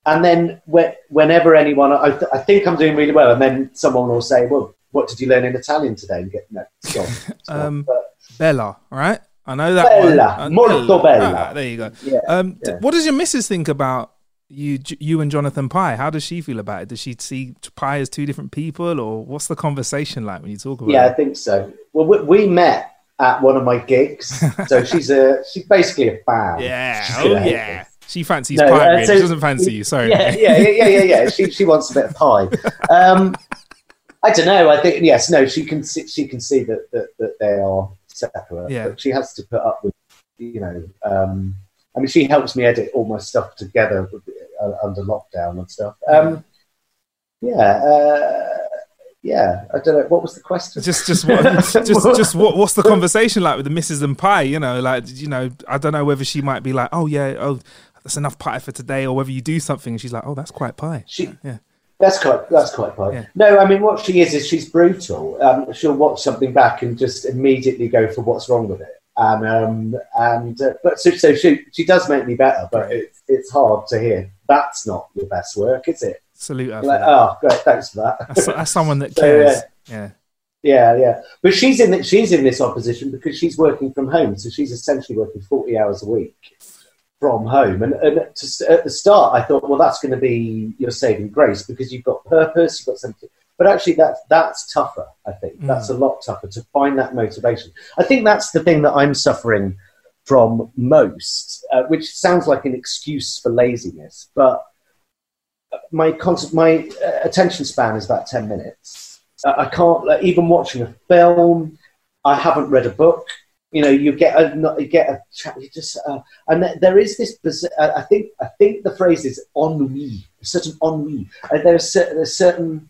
and then when, whenever anyone, I, th- I think I'm doing really well, and then someone will say, "Well, what did you learn in Italian today?" And get no, it's gone. It's gone. um, but, Bella, all right? I know that Bella, one. molto bella. Ah, there you go. Yeah, um, yeah. What does your missus think about you, you and Jonathan Pie? How does she feel about it? Does she see Pie as two different people, or what's the conversation like when you talk about yeah, it? I think so. Well, we, we met at one of my gigs, so she's a she's basically a fan. Yeah, She's oh gonna- yeah. She fancies No, pie, uh, really. so- She doesn't fancy you. Sorry. Yeah, yeah, yeah, yeah, yeah. yeah. She she wants a bit of pie. Um, I don't know. I think yes, no. She can see, she can see that that, that they are separate. Yeah. But she has to put up with, you know. Um, I mean, she helps me edit all my stuff together uh, under lockdown and stuff. Um, yeah, uh, yeah. I don't know. What was the question? Just, just, what, just, just what? What's the conversation like with the missus and Pie? You know, like, you know, I don't know whether she might be like, oh yeah, oh, that's enough pie for today, or whether you do something and she's like, oh, that's quite pie. She, yeah. That's quite that's quite fine. Yeah. No, I mean what she is is she's brutal. Um, she'll watch something back and just immediately go for what's wrong with it. And um, and uh, but so, so she she does make me better, but it's it's hard to hear. That's not your best work, is it? Salute her. Like, for that. oh, great, thanks for that. That's, that's someone that So, cares. yeah. yeah. Yeah, yeah. But she's in she's in this opposition because she's working from home, so she's essentially working forty hours a week from home. And, and to, at the start, I thought, well, that's going to be your saving grace because you've got purpose, you've got something. But actually, that's that's tougher. I think Mm. that's a lot tougher to find that motivation. I think that's the thing that I'm suffering from most, uh, which sounds like an excuse for laziness, but my con- my uh, attention span is about ten minutes. Uh, I can't like, even watching a film. I haven't read a book. You know, you get a you get a chat. You just uh, and th- there is this. Biz- uh, I think I think the phrase is ennui. A certain ennui. Uh, there's certain, there's certain.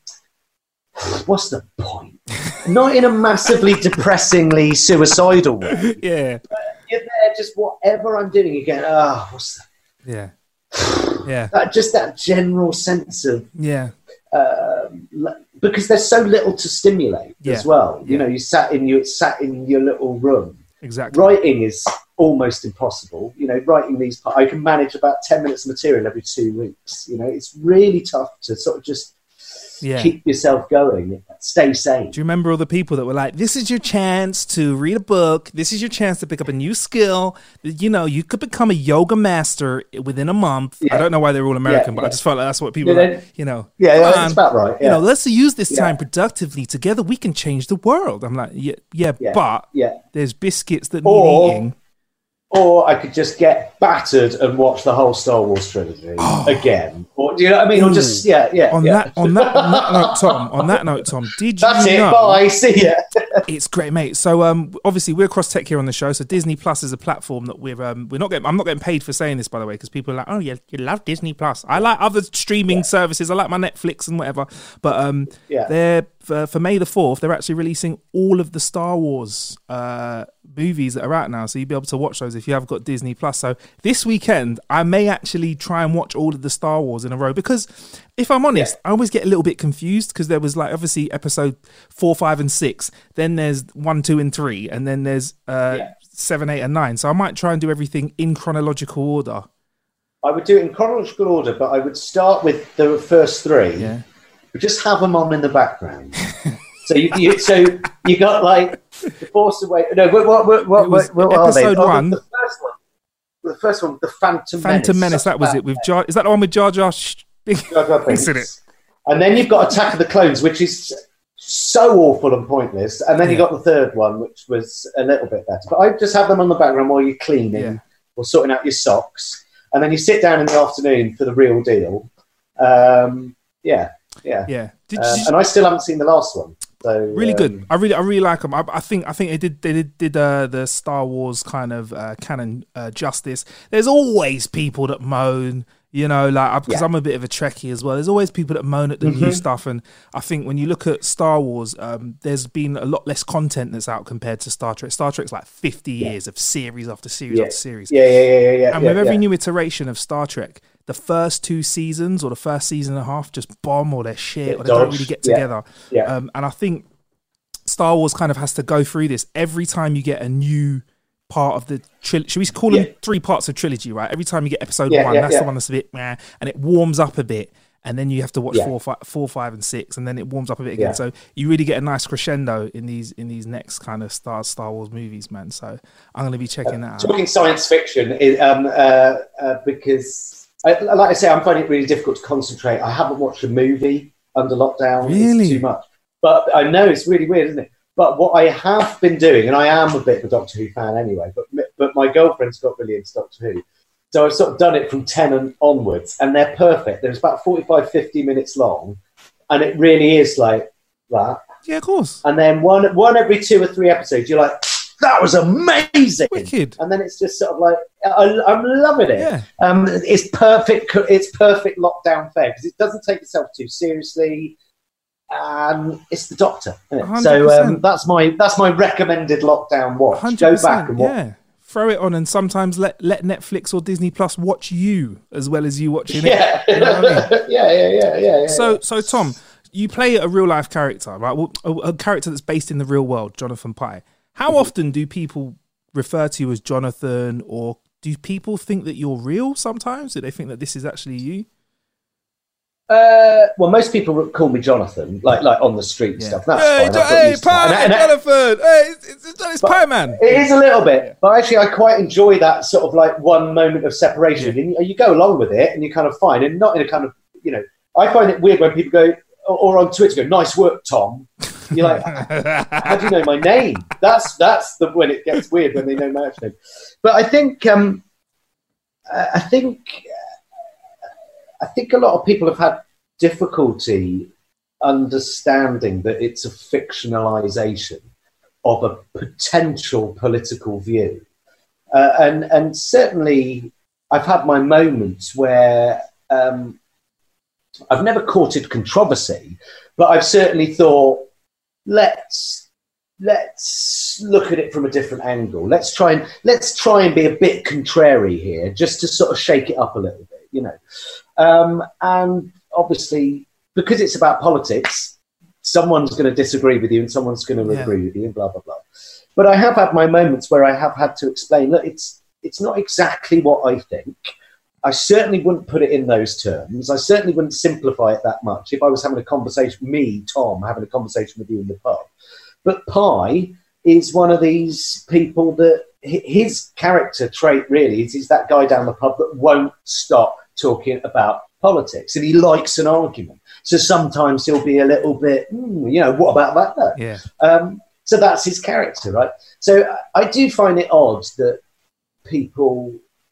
What's the point? Not in a massively depressingly suicidal way. Yeah. Uh, you're there, just whatever I'm doing, you go, ah, oh, what's that? Yeah. Yeah. That, just that general sense of Yeah. um, because there's so little to stimulate Yeah. as well. You Yeah. know, you sat in your sat in your little room. Exactly. Writing is almost impossible. You know, writing these, I can manage about ten minutes of material every two weeks. You know, it's really tough to sort of just Yeah. keep yourself going, stay sane. Do you remember all the people that were like, this is your chance to read a book. This is your chance to pick up a new skill. You know, you could become a yoga master within a month. Yeah. I don't know why they're all American, Yeah, but yeah. I just felt like that's what people Yeah, are they- like, you know. Yeah, come yeah, on. that's about right. You Yeah. know, let's use this Yeah. time productively. Together we can change the world. I'm like, yeah, yeah, Yeah, but yeah. there's biscuits that need Or- eating. Or I could just get battered and watch the whole Star Wars trilogy again. Or do you know what I mean? Or just yeah, yeah. On yeah. that, on that, on that note, Tom. On that note, Tom. Did That's you it. know? Bye. See ya. It's great, mate. So, um, obviously, we're Cross Tech here on the show. So, Disney Plus is a platform that we're um, we're not getting. I'm not getting paid for saying this, by the way, because people are like, "Oh, yeah, you love Disney Plus." I like other streaming services. I like my Netflix and whatever. But um, Yeah. they're for, for May the fourth. They're actually releasing all of the Star Wars uh movies that are out now, so you'll be able to watch those if you have got Disney Plus. So this weekend, I may actually try and watch all of the Star Wars in a row because, if I'm honest, I always get a little bit confused because there was like obviously episode four, five, and six. Then there's one, two, and three, and then there's uh, Yeah. seven, eight, and nine. So I might try and do everything in chronological order. I would do it in chronological order, but I would start with the first three. Yeah. But just have them on in the background. so you, you so you got like the Force Awakens. No, what what what what, It was what, what are they? episode Oh, the- one. The, first one. The first one, the Phantom, Phantom Menace. Menace. That was Such a it with bad Jar. Is that the one with Jar Jar? Sh- Jar Jar Binks in Binks. it? And then you've got Attack of the Clones, which is so awful and pointless. And then you Yeah. got the third one, which was a little bit better. But I just have them on the background while you're cleaning Yeah. or sorting out your socks. And then you sit down in the afternoon for the real deal. Um, yeah, yeah. Yeah. Did Um, you- and I still haven't seen the last one. So Really um, good. I really, I really like them. I, I think, I think they did, they did, did uh, the Star Wars kind of uh, canon uh, justice. There's always people that moan, you know, like because Yeah. I'm a bit of a Trekkie as well. There's always people that moan at the new Mhm. stuff, and I think when you look at Star Wars, um, there's been a lot less content that's out compared to Star Trek. Star Trek's like fifty years of series after series Yeah. after series. Yeah, yeah, yeah, yeah, yeah. And yeah, with every yeah. new iteration of Star Trek, the first two seasons or the first season and a half just bomb or they're shit Yeah, or they don't dodge. really get Yeah. together. Yeah. Um, and I think Star Wars kind of has to go through this every time you get a new part of the trilogy. Should we call them Yeah. three parts of trilogy, right? Every time you get episode Yeah, one, yeah, that's yeah. the one that's a bit meh, and it warms up a bit. And then you have to watch Yeah. four, five, four, five, and six, and then it warms up a bit again. Yeah. So you really get a nice crescendo in these in these next kind of Star Star Wars movies, man. So I'm going to be checking that out. Talking science fiction, is, um, uh, uh, because, I, like I say, I'm finding it really difficult to concentrate. I haven't watched a movie under lockdown. Really? It's too much. But I know it's really weird, isn't it? But what I have been doing, and I am a bit of a Doctor Who fan anyway, but but my girlfriend's got really into Doctor Who. So I've sort of done it from Tennant onwards, and they're perfect. There's about forty-five, fifty minutes long, and it really is like that. Yeah, of course. And then one one every two or three episodes, you're like, that was amazing. Wicked. And then it's just sort of like, I, I'm loving it. Yeah. Um, it's perfect. It's perfect lockdown fare because it doesn't take itself too seriously. Um, it's the Doctor, isn't it? one hundred So um, percent. that's my that's my recommended lockdown watch. one hundred Go percent, back and watch. yeah. Throw it on, and sometimes let let Netflix or Disney Plus watch you as well as you watching Yeah. it. You know what I mean? yeah, yeah, yeah, yeah, yeah. So, so Tom, you play a real life character, right? Well, a, a character that's based in the real world, Jonathan Pye. How Mm-hmm. often do people refer to you as Jonathan, or do people think that you're real? Sometimes do they think that this is actually you? Uh, well, most people call me Jonathan, like like on the street and Yeah. stuff. That's Hey, fine. Jo- I've got hey, used to that. Pye, And I- and I- Jonathan, hey, it's, it's, it's Pie Man. It is a little bit, but actually, I quite enjoy that sort of like one moment of separation. And you, you go along with it, and you're kind of fine, and not in a kind of, you know. I find it weird when people go, or, or on Twitter, go, "Nice work, Tom." You're like, how do you know my name? That's that's the when it gets weird when they know my actual name. But I think, um, I think, I think a lot of people have had difficulty understanding that it's a fictionalization of a potential political view, uh, and and certainly I've had my moments where um, I've never courted controversy, but I've certainly thought, let's let's look at it from a different angle. Let's try and let's try and be a bit contrary here, just to sort of shake it up a little bit, you know. Um, and obviously, because it's about politics, someone's going to disagree with you and someone's going to Yeah. agree with you, and blah blah blah. But I have had my moments where I have had to explain, look, it's it's not exactly what I think. I certainly wouldn't put it in those terms. I certainly wouldn't simplify it that much if I was having a conversation, me, Tom, having a conversation with you in the pub. But Pye is one of these people that hi- his character trait really is he's that guy down the pub that won't stop talking about politics, and he likes an argument. So sometimes he'll be a little bit, "Hmm, you know, what about that though?" Yeah. Um, so that's his character, right? So I I do find it odd that people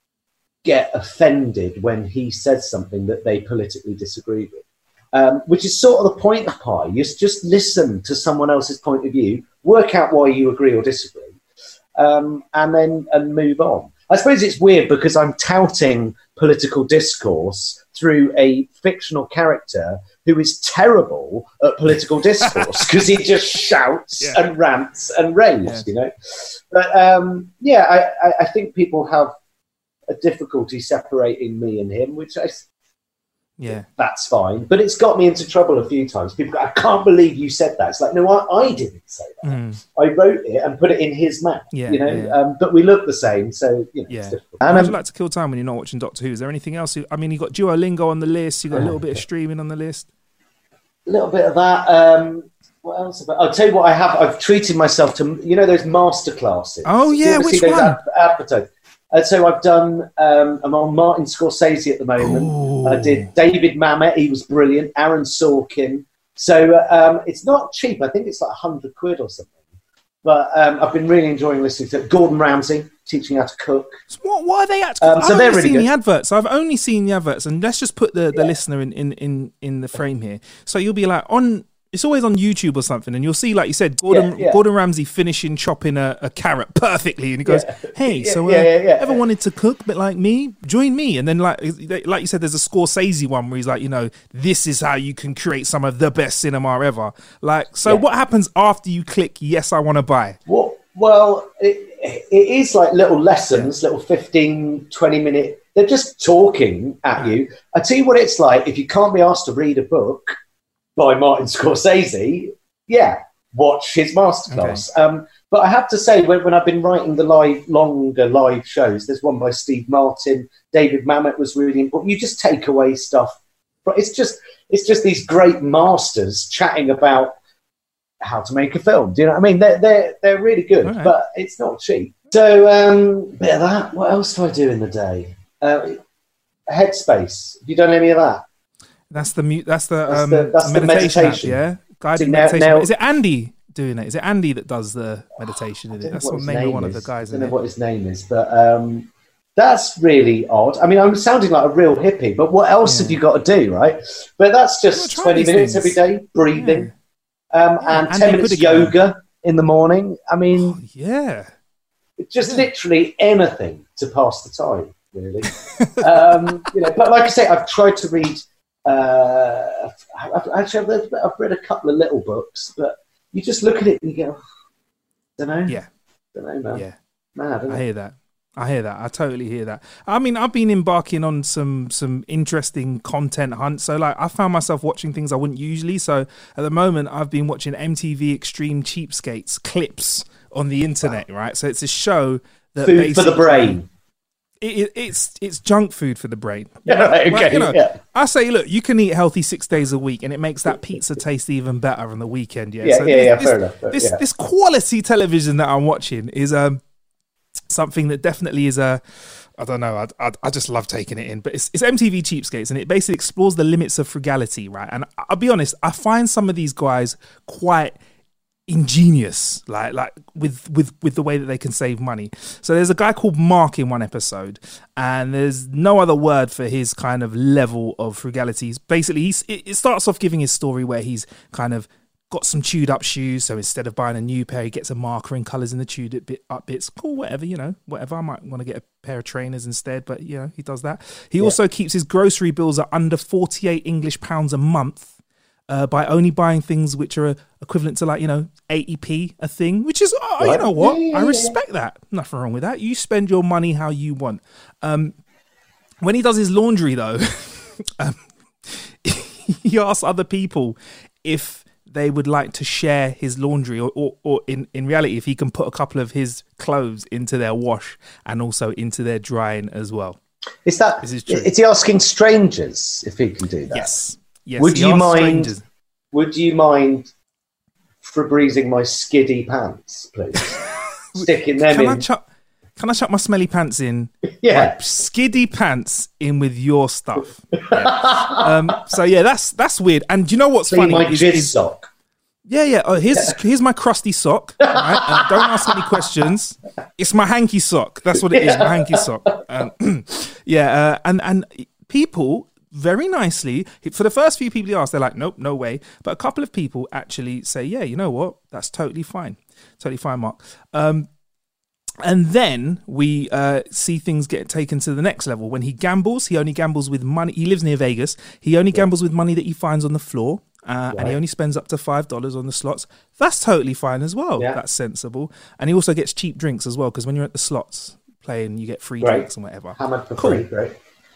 get offended when he says something that they politically disagree with, um, which is sort of the point of Pye. You just, just listen to someone else's point of view, work out why you agree or disagree, um, and then and move on. I suppose it's weird because I'm touting political discourse through a fictional character who is terrible at political discourse because he just shouts Yeah. and rants and raves, Yeah. you know. But um, yeah, I, I, I think people have a difficulty separating me and him, which I, Yeah. that's fine. But it's got me into trouble a few times. People go, I can't believe you said that. It's like, no, I, I didn't say that. Mm. I wrote it and put it in his mouth, Yeah, you know. yeah. Um, but we look the same, so, you know, Yeah. it's difficult. How And, would um, you like to kill time when you're not watching Doctor Who? Is there anything else? You, I mean, you got Duolingo on the list. You got a little bit of streaming on the list. a little bit of that. Um, what else? About, I'll tell you what I have. I've treated myself to, you know, those master classes. Oh, Do you yeah, ever which see those one? ad- advertised? And so I've done, um, I'm on Martin Scorsese at the moment. Ooh. I did David Mamet, he was brilliant. Aaron Sorkin. So um, it's not cheap. I think it's like a hundred quid or something. But um, I've been really enjoying listening to Gordon Ramsay, teaching how to cook. So what, what are they actually? Um, so I've they're only really seen good. the adverts. I've only seen the adverts, and let's just put the, the Yeah. listener in, in, in, in the frame here. So you'll be like on. It's always on YouTube or something, and you'll see, like you said, Gordon Yeah, yeah. Gordon Ramsay finishing chopping a, a carrot perfectly, and he goes, Yeah. "Hey, Yeah, so uh, yeah, yeah, yeah. ever wanted to cook, but like me, join me." And then, like like you said, there's a Scorsese one where he's like, you know, this is how you can create some of the best cinema ever. Like, so Yeah. what happens after you click yes, I want to buy? Well, well it, it is like little lessons, little fifteen, twenty minute. They're just talking at you. I tell you what it's like if you can't be asked to read a book by Martin Scorsese. Yeah, watch his masterclass. Um, But I have to say, when, when I've been writing the live, longer live shows, there's one by Steve Martin, David Mamet was really important. You just take away stuff. But it's just, it's just these great masters chatting about how to make a film. Do you know what I mean? They're they're they're really good, right. But it's not cheap. So um, bit of that. What else do I do in the day? Uh, Headspace. Have you done any of that? That's the mu- That's the that's um, the, that's meditation, the meditation. App, yeah. Guided now, meditation. now, is it Andy doing it? Is it Andy that does the meditation? In it? That's what name of one is. of the guys. I don't know it? what his name is, but um, that's really odd. I mean, I'm sounding like a real hippie, but what else yeah. have you got to do, right? But that's just twenty minutes things. every day, breathing, yeah. um, yeah. and, and ten minutes yoga in the morning. I mean, oh, yeah, just yeah. literally anything to pass the time, really. um, you know, but like I say, I've tried to read. Uh, I've, actually, I've, I've read a couple of little books, but you just look at it and you go, don't know. Yeah. Don't know, man. Yeah. Mad, I hear that. I hear that. I totally hear that. I mean, I've been embarking on some some interesting content hunts. So, like, I found myself watching things I wouldn't usually. So, at the moment, I've been watching M T V Extreme Cheapskates clips on the internet, wow. right? So, it's a show that Food for the brain. It, it, it's it's junk food for the brain. Yeah, right, okay, like, you know, yeah. I say, look, you can eat healthy six days a week, and it makes that pizza taste even better on the weekend. Yeah, yeah, so yeah, this, yeah this, fair enough. Fair, this yeah. this quality television that I'm watching is um something that definitely is a. I don't know. I, I I just love taking it in, but it's it's M T V Cheapskates, and it basically explores the limits of frugality, right? And I'll be honest, I find some of these guys quite ingenious, like like with with with the way that they can save money. So there's a guy called Mark in one episode, and there's no other word for his kind of level of frugality. Basically, he's, it, it starts off giving his story where he's kind of got some chewed up shoes, so instead of buying a new pair, he gets a marker and colours in the chewed bit up bits. Cool, whatever, you know, whatever. I might want to get a pair of trainers instead, but you know, he does that. He yeah. also keeps his grocery bills at under forty-eight English pounds a month. Uh, by only buying things which are equivalent to, like, you know, eighty p a thing, which is, oh, you know what? Yeah, yeah, I respect yeah. that. Nothing wrong with that. You spend your money how you want. Um, when he does his laundry, though, um, he asks other people if they would like to share his laundry, or, or, or in, in reality, if he can put a couple of his clothes into their wash and also into their drying as well. Is that, this is, true. Is he asking strangers if he can do that? Yes. Yes, would you mind? Strangers. Would you mind Febrezing my skiddy pants, please? Sticking them can in. I chuck, can I chuck my smelly pants in? Yeah, like, skiddy pants in with your stuff. Yeah. um, so yeah, that's that's weird. And do you know what's Clean funny? My is, jizz is, sock. Yeah, yeah. Oh, here's yeah. here's my crusty sock. Right? Uh, don't ask any questions. It's my hanky sock. That's what it yeah. is. My hanky sock. Um, yeah, uh, and and people. Very nicely, for the first few people he asked, they're like, nope, no way. But a couple of people actually say, yeah, you know what? That's totally fine. Totally fine, Mark. Um, and then we uh, see things get taken to the next level. When he gambles, he only gambles with money. He lives near Vegas. He only yeah. gambles with money that he finds on the floor. Uh, right. And he only spends up to five dollars on the slots. That's totally fine as well. Yeah. That's sensible. And he also gets cheap drinks as well, because when you're at the slots playing, you get free right. drinks and whatever. Hammered for cool. free, right?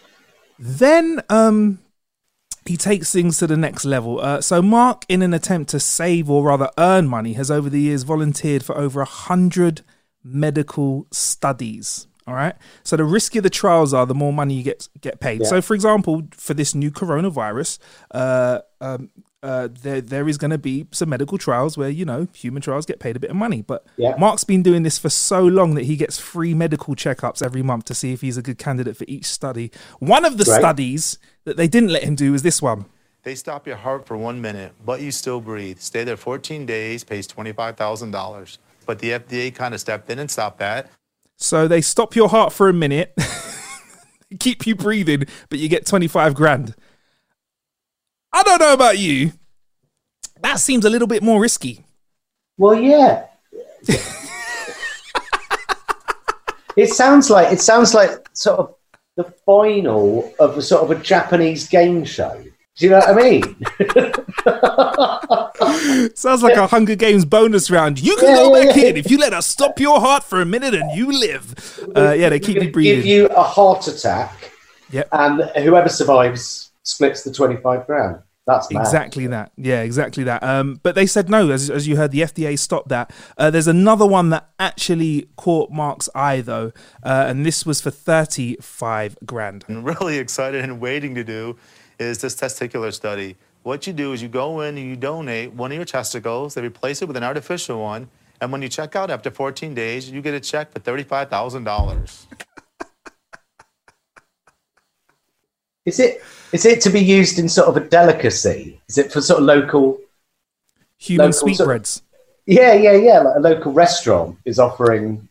Then um, he takes things to the next level. Uh, so Mark, in an attempt to save or rather earn money, has over the years volunteered for over a hundred medical studies. All right. So the riskier the trials are, the more money you get get paid. Yeah. So, for example, for this new coronavirus, uh, um, uh, there there is going to be some medical trials where, you know, human trials get paid a bit of money. But yeah. Mark's been doing this for so long that he gets free medical checkups every month to see if he's a good candidate for each study. One of the right. studies that they didn't let him do is this one. They stop your heart for one minute, but you still breathe. Stay there fourteen days, pays twenty-five thousand dollars. But the F D A kind of stepped in and stopped that. So they stop your heart for a minute, keep you breathing, but you get twenty-five grand. I don't know about you. That seems a little bit more risky. Well, yeah. it sounds like it sounds like sort of the final of a sort of a Japanese game show. Do you know what I mean? Sounds like a Hunger Games bonus round. You can yeah, go back yeah, yeah. in if you let us stop your heart for a minute and you live. Uh, yeah, they keep you breathing. Give you a heart attack. Yep. And whoever survives splits the twenty-five grand. That's mad. Exactly that. Yeah, exactly that. Um, but they said no, as, as you heard, the F D A stopped that. Uh, there's another one that actually caught Mark's eye, though, uh, and this was for thirty-five grand. And really excited and waiting to do is this testicular study. What you do is you go in and you donate one of your testicles, they replace it with an artificial one, and when you check out after fourteen days, you get a check for thirty-five thousand dollars. Is it is it to be used in sort of a delicacy? Is it for sort of local human local sweetbreads? Sort of, yeah, yeah, yeah. Like a local restaurant is offering.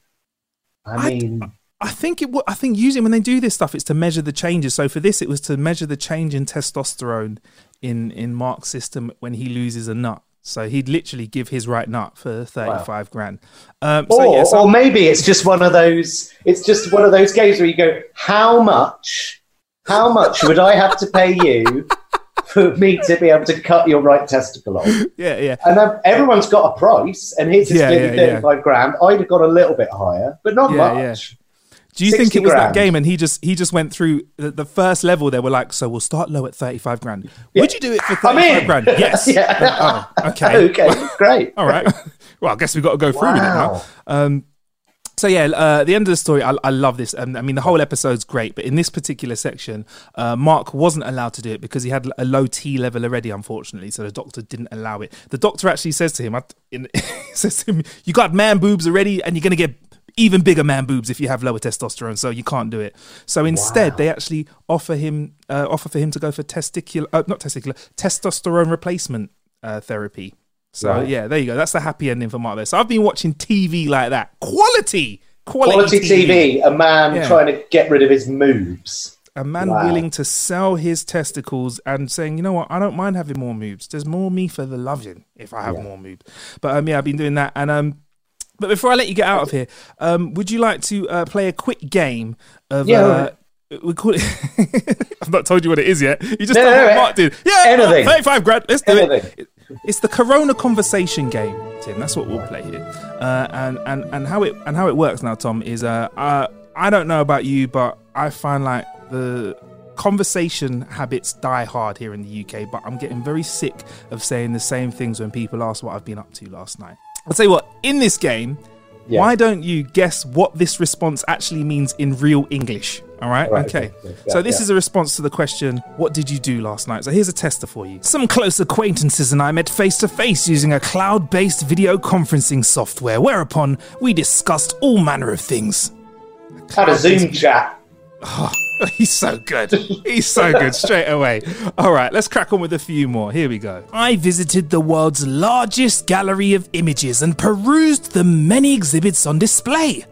I mean, I, I think it. I think usually when they do this stuff, it's to measure the changes. So for this, it was to measure the change in testosterone in in Mark's system when he loses a nut. So he'd literally give his right nut for thirty-five wow. grand. Um, so, or, yeah, so or maybe it's just one of those. It's just one of those games where you go, how much? How much would I have to pay you for me to be able to cut your right testicle off? Yeah, yeah. And um, everyone's got a price, and here's this yeah, yeah, thirty-five yeah. grand. I'd have got a little bit higher, but not yeah, much. Yeah. Do you think it was grand. that game and he just he just went through the, the first level? They were like, so we'll start low at thirty-five grand. Yeah. Would you do it for thirty-five grand? Yes. yeah. Oh, okay. Okay, great. All right. Well, I guess we've got to go through wow. with it now. Um, So yeah, uh, the end of the story, I, I love this. Um, I mean, the whole episode's great, but in this particular section, uh, Mark wasn't allowed to do it because he had a low T level already, unfortunately. So the doctor didn't allow it. The doctor actually says to him, I, in, says to him, "You got man boobs already, and you're going to get even bigger man boobs if you have lower testosterone. So you can't do it." So instead, wow. they actually offer him uh, offer for him to go for testicular, uh, not testicular, testosterone replacement uh, therapy. So, right. yeah, there you go. That's the happy ending for Mark there. So I've been watching T V like that. Quality. Quality, Quality T V. T V. A man yeah. trying to get rid of his moobs. A man wow. willing to sell his testicles and saying, you know what, I don't mind having more moobs. There's more me for the loving if I have yeah. more moobs. But, um, yeah, I've been doing that. And um, But before I let you get out of here, um, would you like to uh, play a quick game of... Yeah, uh, we call it. I've not told you what it is yet. You just no, told no, me what no, Mark did. Yeah, anything. thirty-five grand. Let's do anything. it. It's the Corona conversation game, Tim. That's what we'll play here. Uh, and and and how it and how it works now, Tom, is uh, uh I don't know about you, but I find like the conversation habits die hard here in the U K. But I'm getting very sick of saying the same things when people ask what I've been up to last night. I'll tell you what. In this game. Yeah. Why don't you guess what this response actually means in real English? All right? right. Okay. Yeah, so this yeah. is a response to the question, what did you do last night? So here's a tester for you. Some close acquaintances and I met face to face using a cloud-based video conferencing software, whereupon we discussed all manner of things. Had a Zoom chat. Oh, he's so good. He's so good straight away. All right, let's crack on with a few more. Here we go. I visited the world's largest gallery of images and perused the many exhibits on display.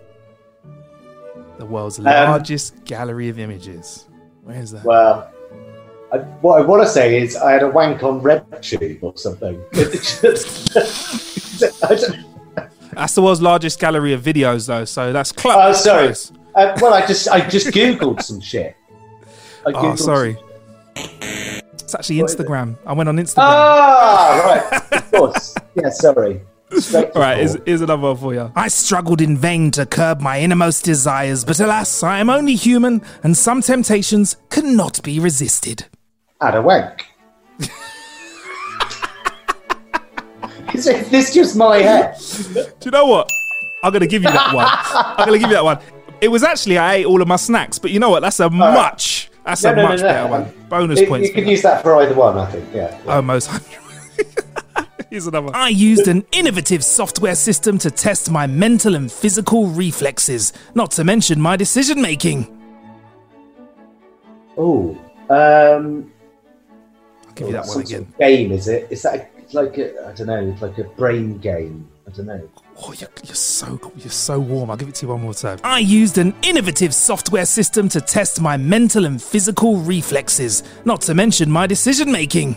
The world's um, largest gallery of images. Where's that? Well, I, what I want to say is I had a wank on RedTube or something. That's the world's largest gallery of videos, though, so that's close. Oh, sorry. Close. Uh, well, I just I just googled some shit. I oh, sorry. Some... It's actually what Instagram. I went on Instagram. Ah, right. Of course. Yeah, sorry. All right, here's, here's another one for you. I struggled in vain to curb my innermost desires, but alas, I am only human, and some temptations cannot be resisted. Had a wank. Is it, this just my head? Do you know what? I'm going to give you that one. I'm going to give you that one. It was actually, I ate all of my snacks, but you know what? That's a right. much, that's no, a no, much no, no. better one. Bonus it, points. You can use that for either one, I think, yeah. yeah. Almost. Here's another one. I used an innovative software system to test my mental and physical reflexes, not to mention my decision making. Oh, um... I'll give oh, you that one again. Sort of game, is it? Is that a, it's like a, I don't know, it's like a brain game. I don't know. Oh, you're, you're so you're so warm. I'll give it to you one more time. I used an innovative software system to test my mental and physical reflexes, not to mention my decision making.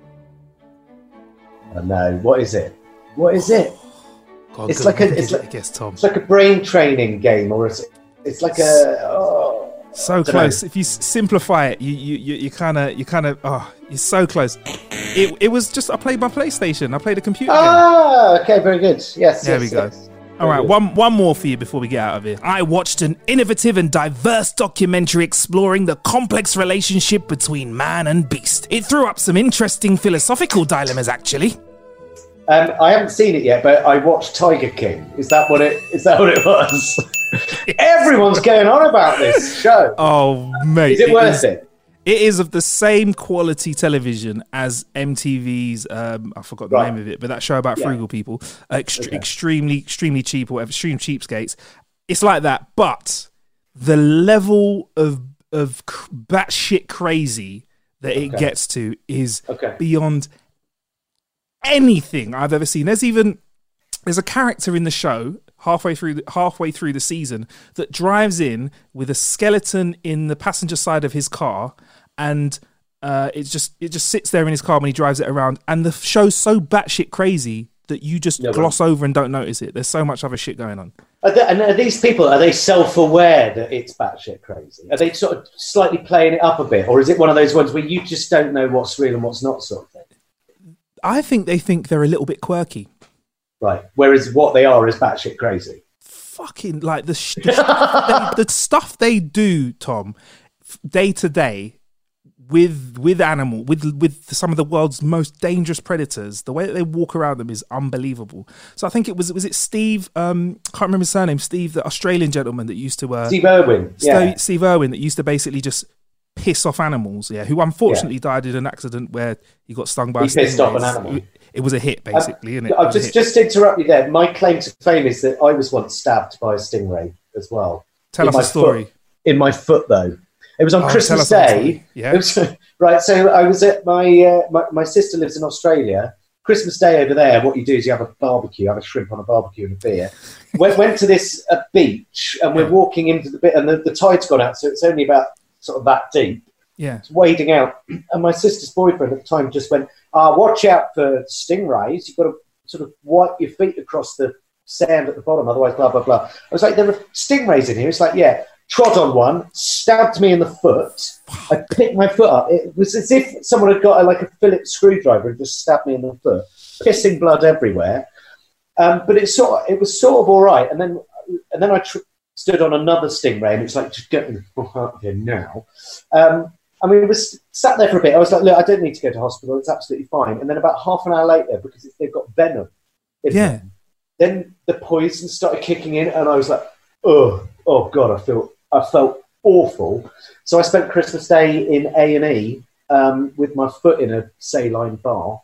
Oh, no, what is it? What is it? God, it's good. like a it's like, guess, Tom. It's like a brain training game, or it's, it's like a oh, so close. Know. If you s- simplify it, you you you kind of you kind of oh, you're so close. It it was just I played my PlayStation. I played a computer ah, game. okay, very good. Yes, there yes, we go. Yes. All right, one one more for you before we get out of here. I watched an innovative and diverse documentary exploring the complex relationship between man and beast. It threw up some interesting philosophical dilemmas, actually. Um, I haven't seen it yet, but I watched Tiger King. Is that what it? Is that what it was? Everyone's going on about this show. Oh, mate. Is it, it worth is, it? It is of the same quality television as M T V's, um, I forgot the Right. name of it, but that show about Yeah. frugal people. Uh, ext- Okay. Extremely, extremely cheap or whatever, extreme cheapskates. It's like that, but the level of of c- batshit crazy that it Okay. gets to is Okay. beyond anything I've ever seen. There's even there's a character in the show halfway through the, halfway through the season that drives in with a skeleton in the passenger side of his car, and uh, it just it just sits there in his car when he drives it around. And the show's so batshit crazy that you just Yeah, gloss over and don't notice it. There's so much other shit going on. Are they, and are these people, are they self-aware that it's batshit crazy? Are they sort of slightly playing it up a bit? Or is it one of those ones where you just don't know what's real and what's not sort of thing? I think they think they're a little bit quirky. Right. Whereas what they are is batshit crazy. Fucking like the sh- the, sh- they, the stuff they do, Tom, f- day to day with with animal with with some of the world's most dangerous predators. The way that they walk around them is unbelievable. So I think it was was it Steve? Um, I can't remember his surname. Steve, the Australian gentleman that used to uh, Steve Irwin. Steve, Yeah. Steve Irwin that used to basically just piss off animals. Yeah, who unfortunately yeah. died in an accident where he got stung by. He a pissed off an animal. It, it was a hit, basically. Um, isn't it? I'll it just just to interrupt you there. My claim to fame is that I was once stabbed by a stingray as well. Tell us a story. Foot, in my foot, though. It was on oh, Christmas Day. Yeah. It was, right. So I was at my, uh, my my sister lives in Australia. Christmas Day over there, what you do is you have a barbecue, have a shrimp on a barbecue and a beer. went, went to this uh, beach, and we're walking into the bit, and the, the tide's gone out, so it's only about sort of that deep. Yeah. It's wading out, and my sister's boyfriend at the time just went, "Ah, watch out for stingrays. You've got to sort of wipe your feet across the sand at the bottom, otherwise blah blah blah." I was like, "There are stingrays in here." It's like, yeah. Trod on one, stabbed me in the foot. I picked my foot up. It was as if someone had got a, like a Phillips screwdriver and just stabbed me in the foot, pissing blood everywhere. Um, but it sort of, it was sort of all right. And then and then I tr- stood on another stingray, and it's like, just get me the fuck out of here now. Um, I mean, it was sat there for a bit. I was like, look, I don't need to go to hospital. It's absolutely fine. And then about half an hour later, because they've got venom in yeah. them, then the poison started kicking in, and I was like, oh, oh God, I feel. I felt awful. So I spent Christmas Day in A and E um, with my foot in a saline bar.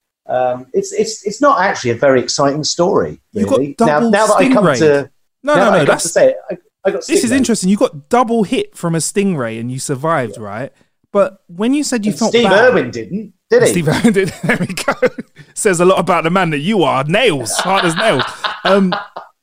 Um, it's it's it's not actually a very exciting story, really. You got double now, now that I come stingray. to no, now no, that no. I That's to say it, I, I got this is stingray. interesting. You got double hit from a stingray and you survived, yeah. right? But when you said you and felt Steve bad, Irwin didn't, did he? Steve Irwin did. There we go. Says a lot about the man that you are. Nails, hard as nails. Um,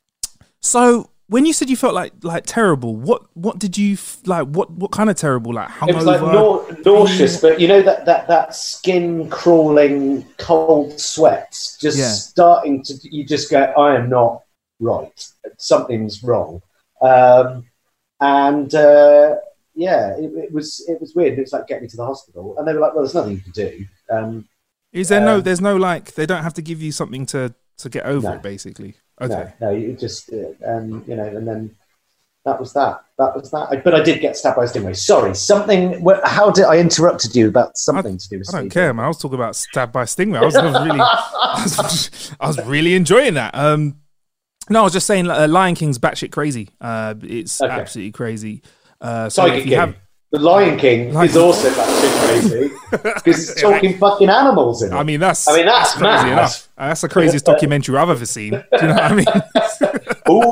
so. When you said you felt like like terrible, what what did you f- like? What what kind of terrible? Like hungover? It was like nau- nauseous, but you know that that that skin crawling, cold sweats, just Yeah. starting to. You just go, I am not right. Something's wrong, um, and uh, yeah, it, it was it was weird. It was like, get me to the hospital, and they were like, well, there's nothing you can do. Um, Is there no? um, There's no like. They don't have to give you something to to get over No. it, basically. Okay. No, no, you just, uh, um, you know, and then that was that. That was that. I, but I did get stabbed by a stingray. Sorry, something. Wh- how did I interrupted you about something I, to do with? I don't Steve care, man. I was talking about stabbed by stingray. I was, I was really, I was, I was really enjoying that. Um, no, I was just saying, uh, Lion King's batshit crazy. Uh, it's Okay. absolutely crazy. Uh, so Tiger if you King. have, The Lion King Lion is also batshit crazy because it's talking fucking animals in it. I mean, that's I mean that's, that's crazy mad. enough. Uh, That's the craziest documentary I've ever seen. Do you know what I mean? Ooh,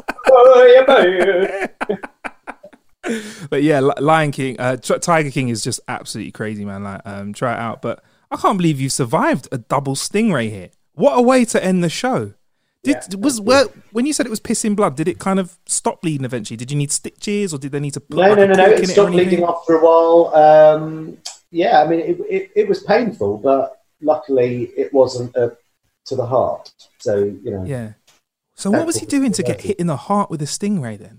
boy, boy. But yeah, Li- Lion King, uh, T- Tiger King is just absolutely crazy, man. Like, um, try it out. But I can't believe you survived a double stingray hit. What a way to end the show. Did Yeah, was where, when you said it was pissing blood? Did it kind of stop bleeding eventually? Did you need stitches, or did they need to put No, like no, a no, no. cork It in stopped or anything? bleeding after a while. Um, yeah, I mean, it, it, it was painful, but luckily it wasn't uh, to the heart. So, you know. Yeah. So what was he doing to get hit in the heart with a stingray then?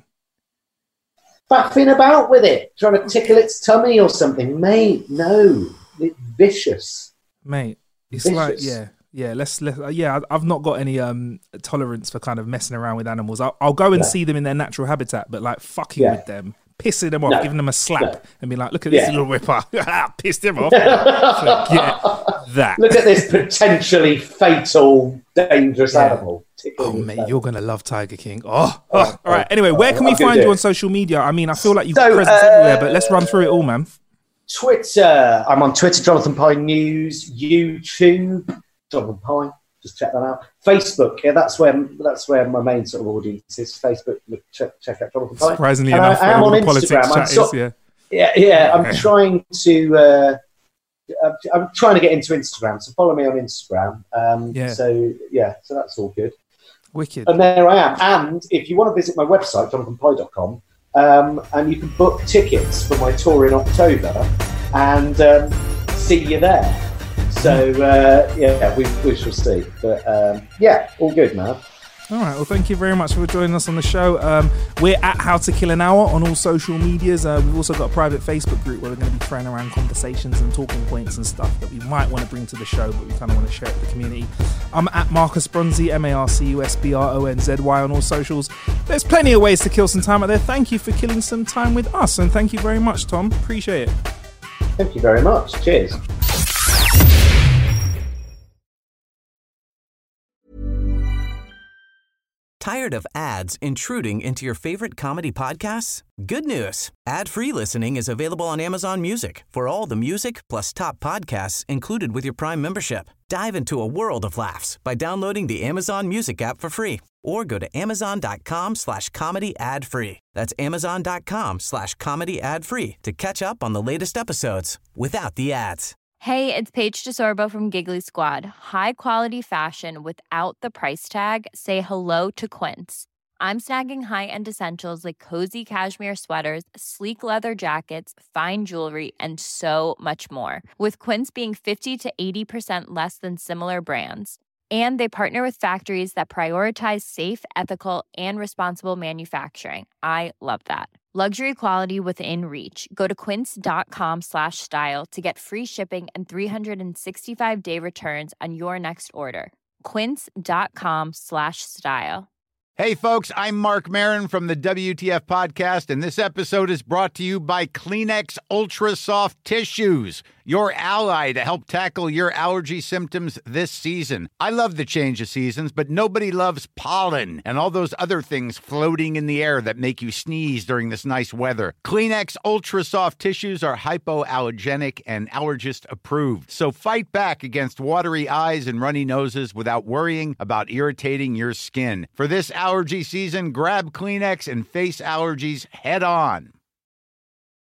Faffing about with it, trying to tickle its tummy or something. Mate, no. It's vicious. Mate, it's Vicious. like, yeah. Yeah, let's let uh, yeah. I've not got any um tolerance for kind of messing around with animals. I'll, I'll go and Yeah. see them in their natural habitat, but like fucking Yeah. with them, pissing them off, No. giving them a slap, No. and be like, "Look at this Yeah. little whipper, pissed him off." Forget that. Look at this potentially fatal, dangerous Yeah. animal. Oh mate, you're gonna love Tiger King. Oh, oh. all right. Anyway, where can we I'm gonna find do you it. on social media? I mean, I feel like you've So, got presence uh, everywhere, but let's run through it all, man. Twitter. I'm on Twitter, Jonathan Pye News. YouTube, Jonathan Pye. Just check that out. Facebook. Yeah, that's where that's where my main sort of audience is. Facebook. Look, check, check out Jonathan Pye. Surprisingly And enough, I, I am all on the politics Instagram. I'm chat so- is, yeah. Yeah, yeah. I'm Okay. trying to. Uh, I'm, I'm trying to get into Instagram, so follow me on Instagram. Um, Yeah. So yeah, so that's all good. Wicked. And there I am. And if you want to visit my website, jonathan pye dot com, um, and you can book tickets for my tour in October, and um, see you there. So uh, yeah, we, we shall see. But um, yeah, all good, man. All right. Well, thank you very much for joining us on the show. Um, we're at How to Kill an Hour on all social medias. Uh, we've also got a private Facebook group where we're going to be throwing around conversations and talking points and stuff that we might want to bring to the show, but we kind of want to share it with the community. I'm at Marcus Bronzy, M A R C U S B R O N Z Y on all socials. There's plenty of ways to kill some time out there. Thank you for killing some time with us, and thank you very much, Tom. Appreciate it. Thank you very much. Cheers. Tired of ads intruding into your favorite comedy podcasts? Good news. Ad-free listening is available on Amazon Music for all the music plus top podcasts included with your Prime membership. Dive into a world of laughs by downloading the Amazon Music app for free or go to amazon.com slash comedy ad free. That's amazon.com slash comedy ad free to catch up on the latest episodes without the ads. Hey, it's Paige DeSorbo from Giggly Squad. High quality fashion without the price tag. Say hello to Quince. I'm snagging high-end essentials like cozy cashmere sweaters, sleek leather jackets, fine jewelry, and so much more. With Quince being fifty to eighty percent less than similar brands. And they partner with factories that prioritize safe, ethical, and responsible manufacturing. I love that. Luxury quality within reach. Go to quince.com slash style to get free shipping and three sixty-five day returns on your next order. Quince.com slash style. Hey, folks, I'm Mark Maron from the W T F Podcast, and this episode is brought to you by Kleenex Ultra Soft Tissues, your ally to help tackle your allergy symptoms this season. I love the change of seasons, but nobody loves pollen and all those other things floating in the air that make you sneeze during this nice weather. Kleenex Ultra Soft Tissues are hypoallergenic and allergist approved, so fight back against watery eyes and runny noses without worrying about irritating your skin. For this allergy season, grab Kleenex and face allergies head on.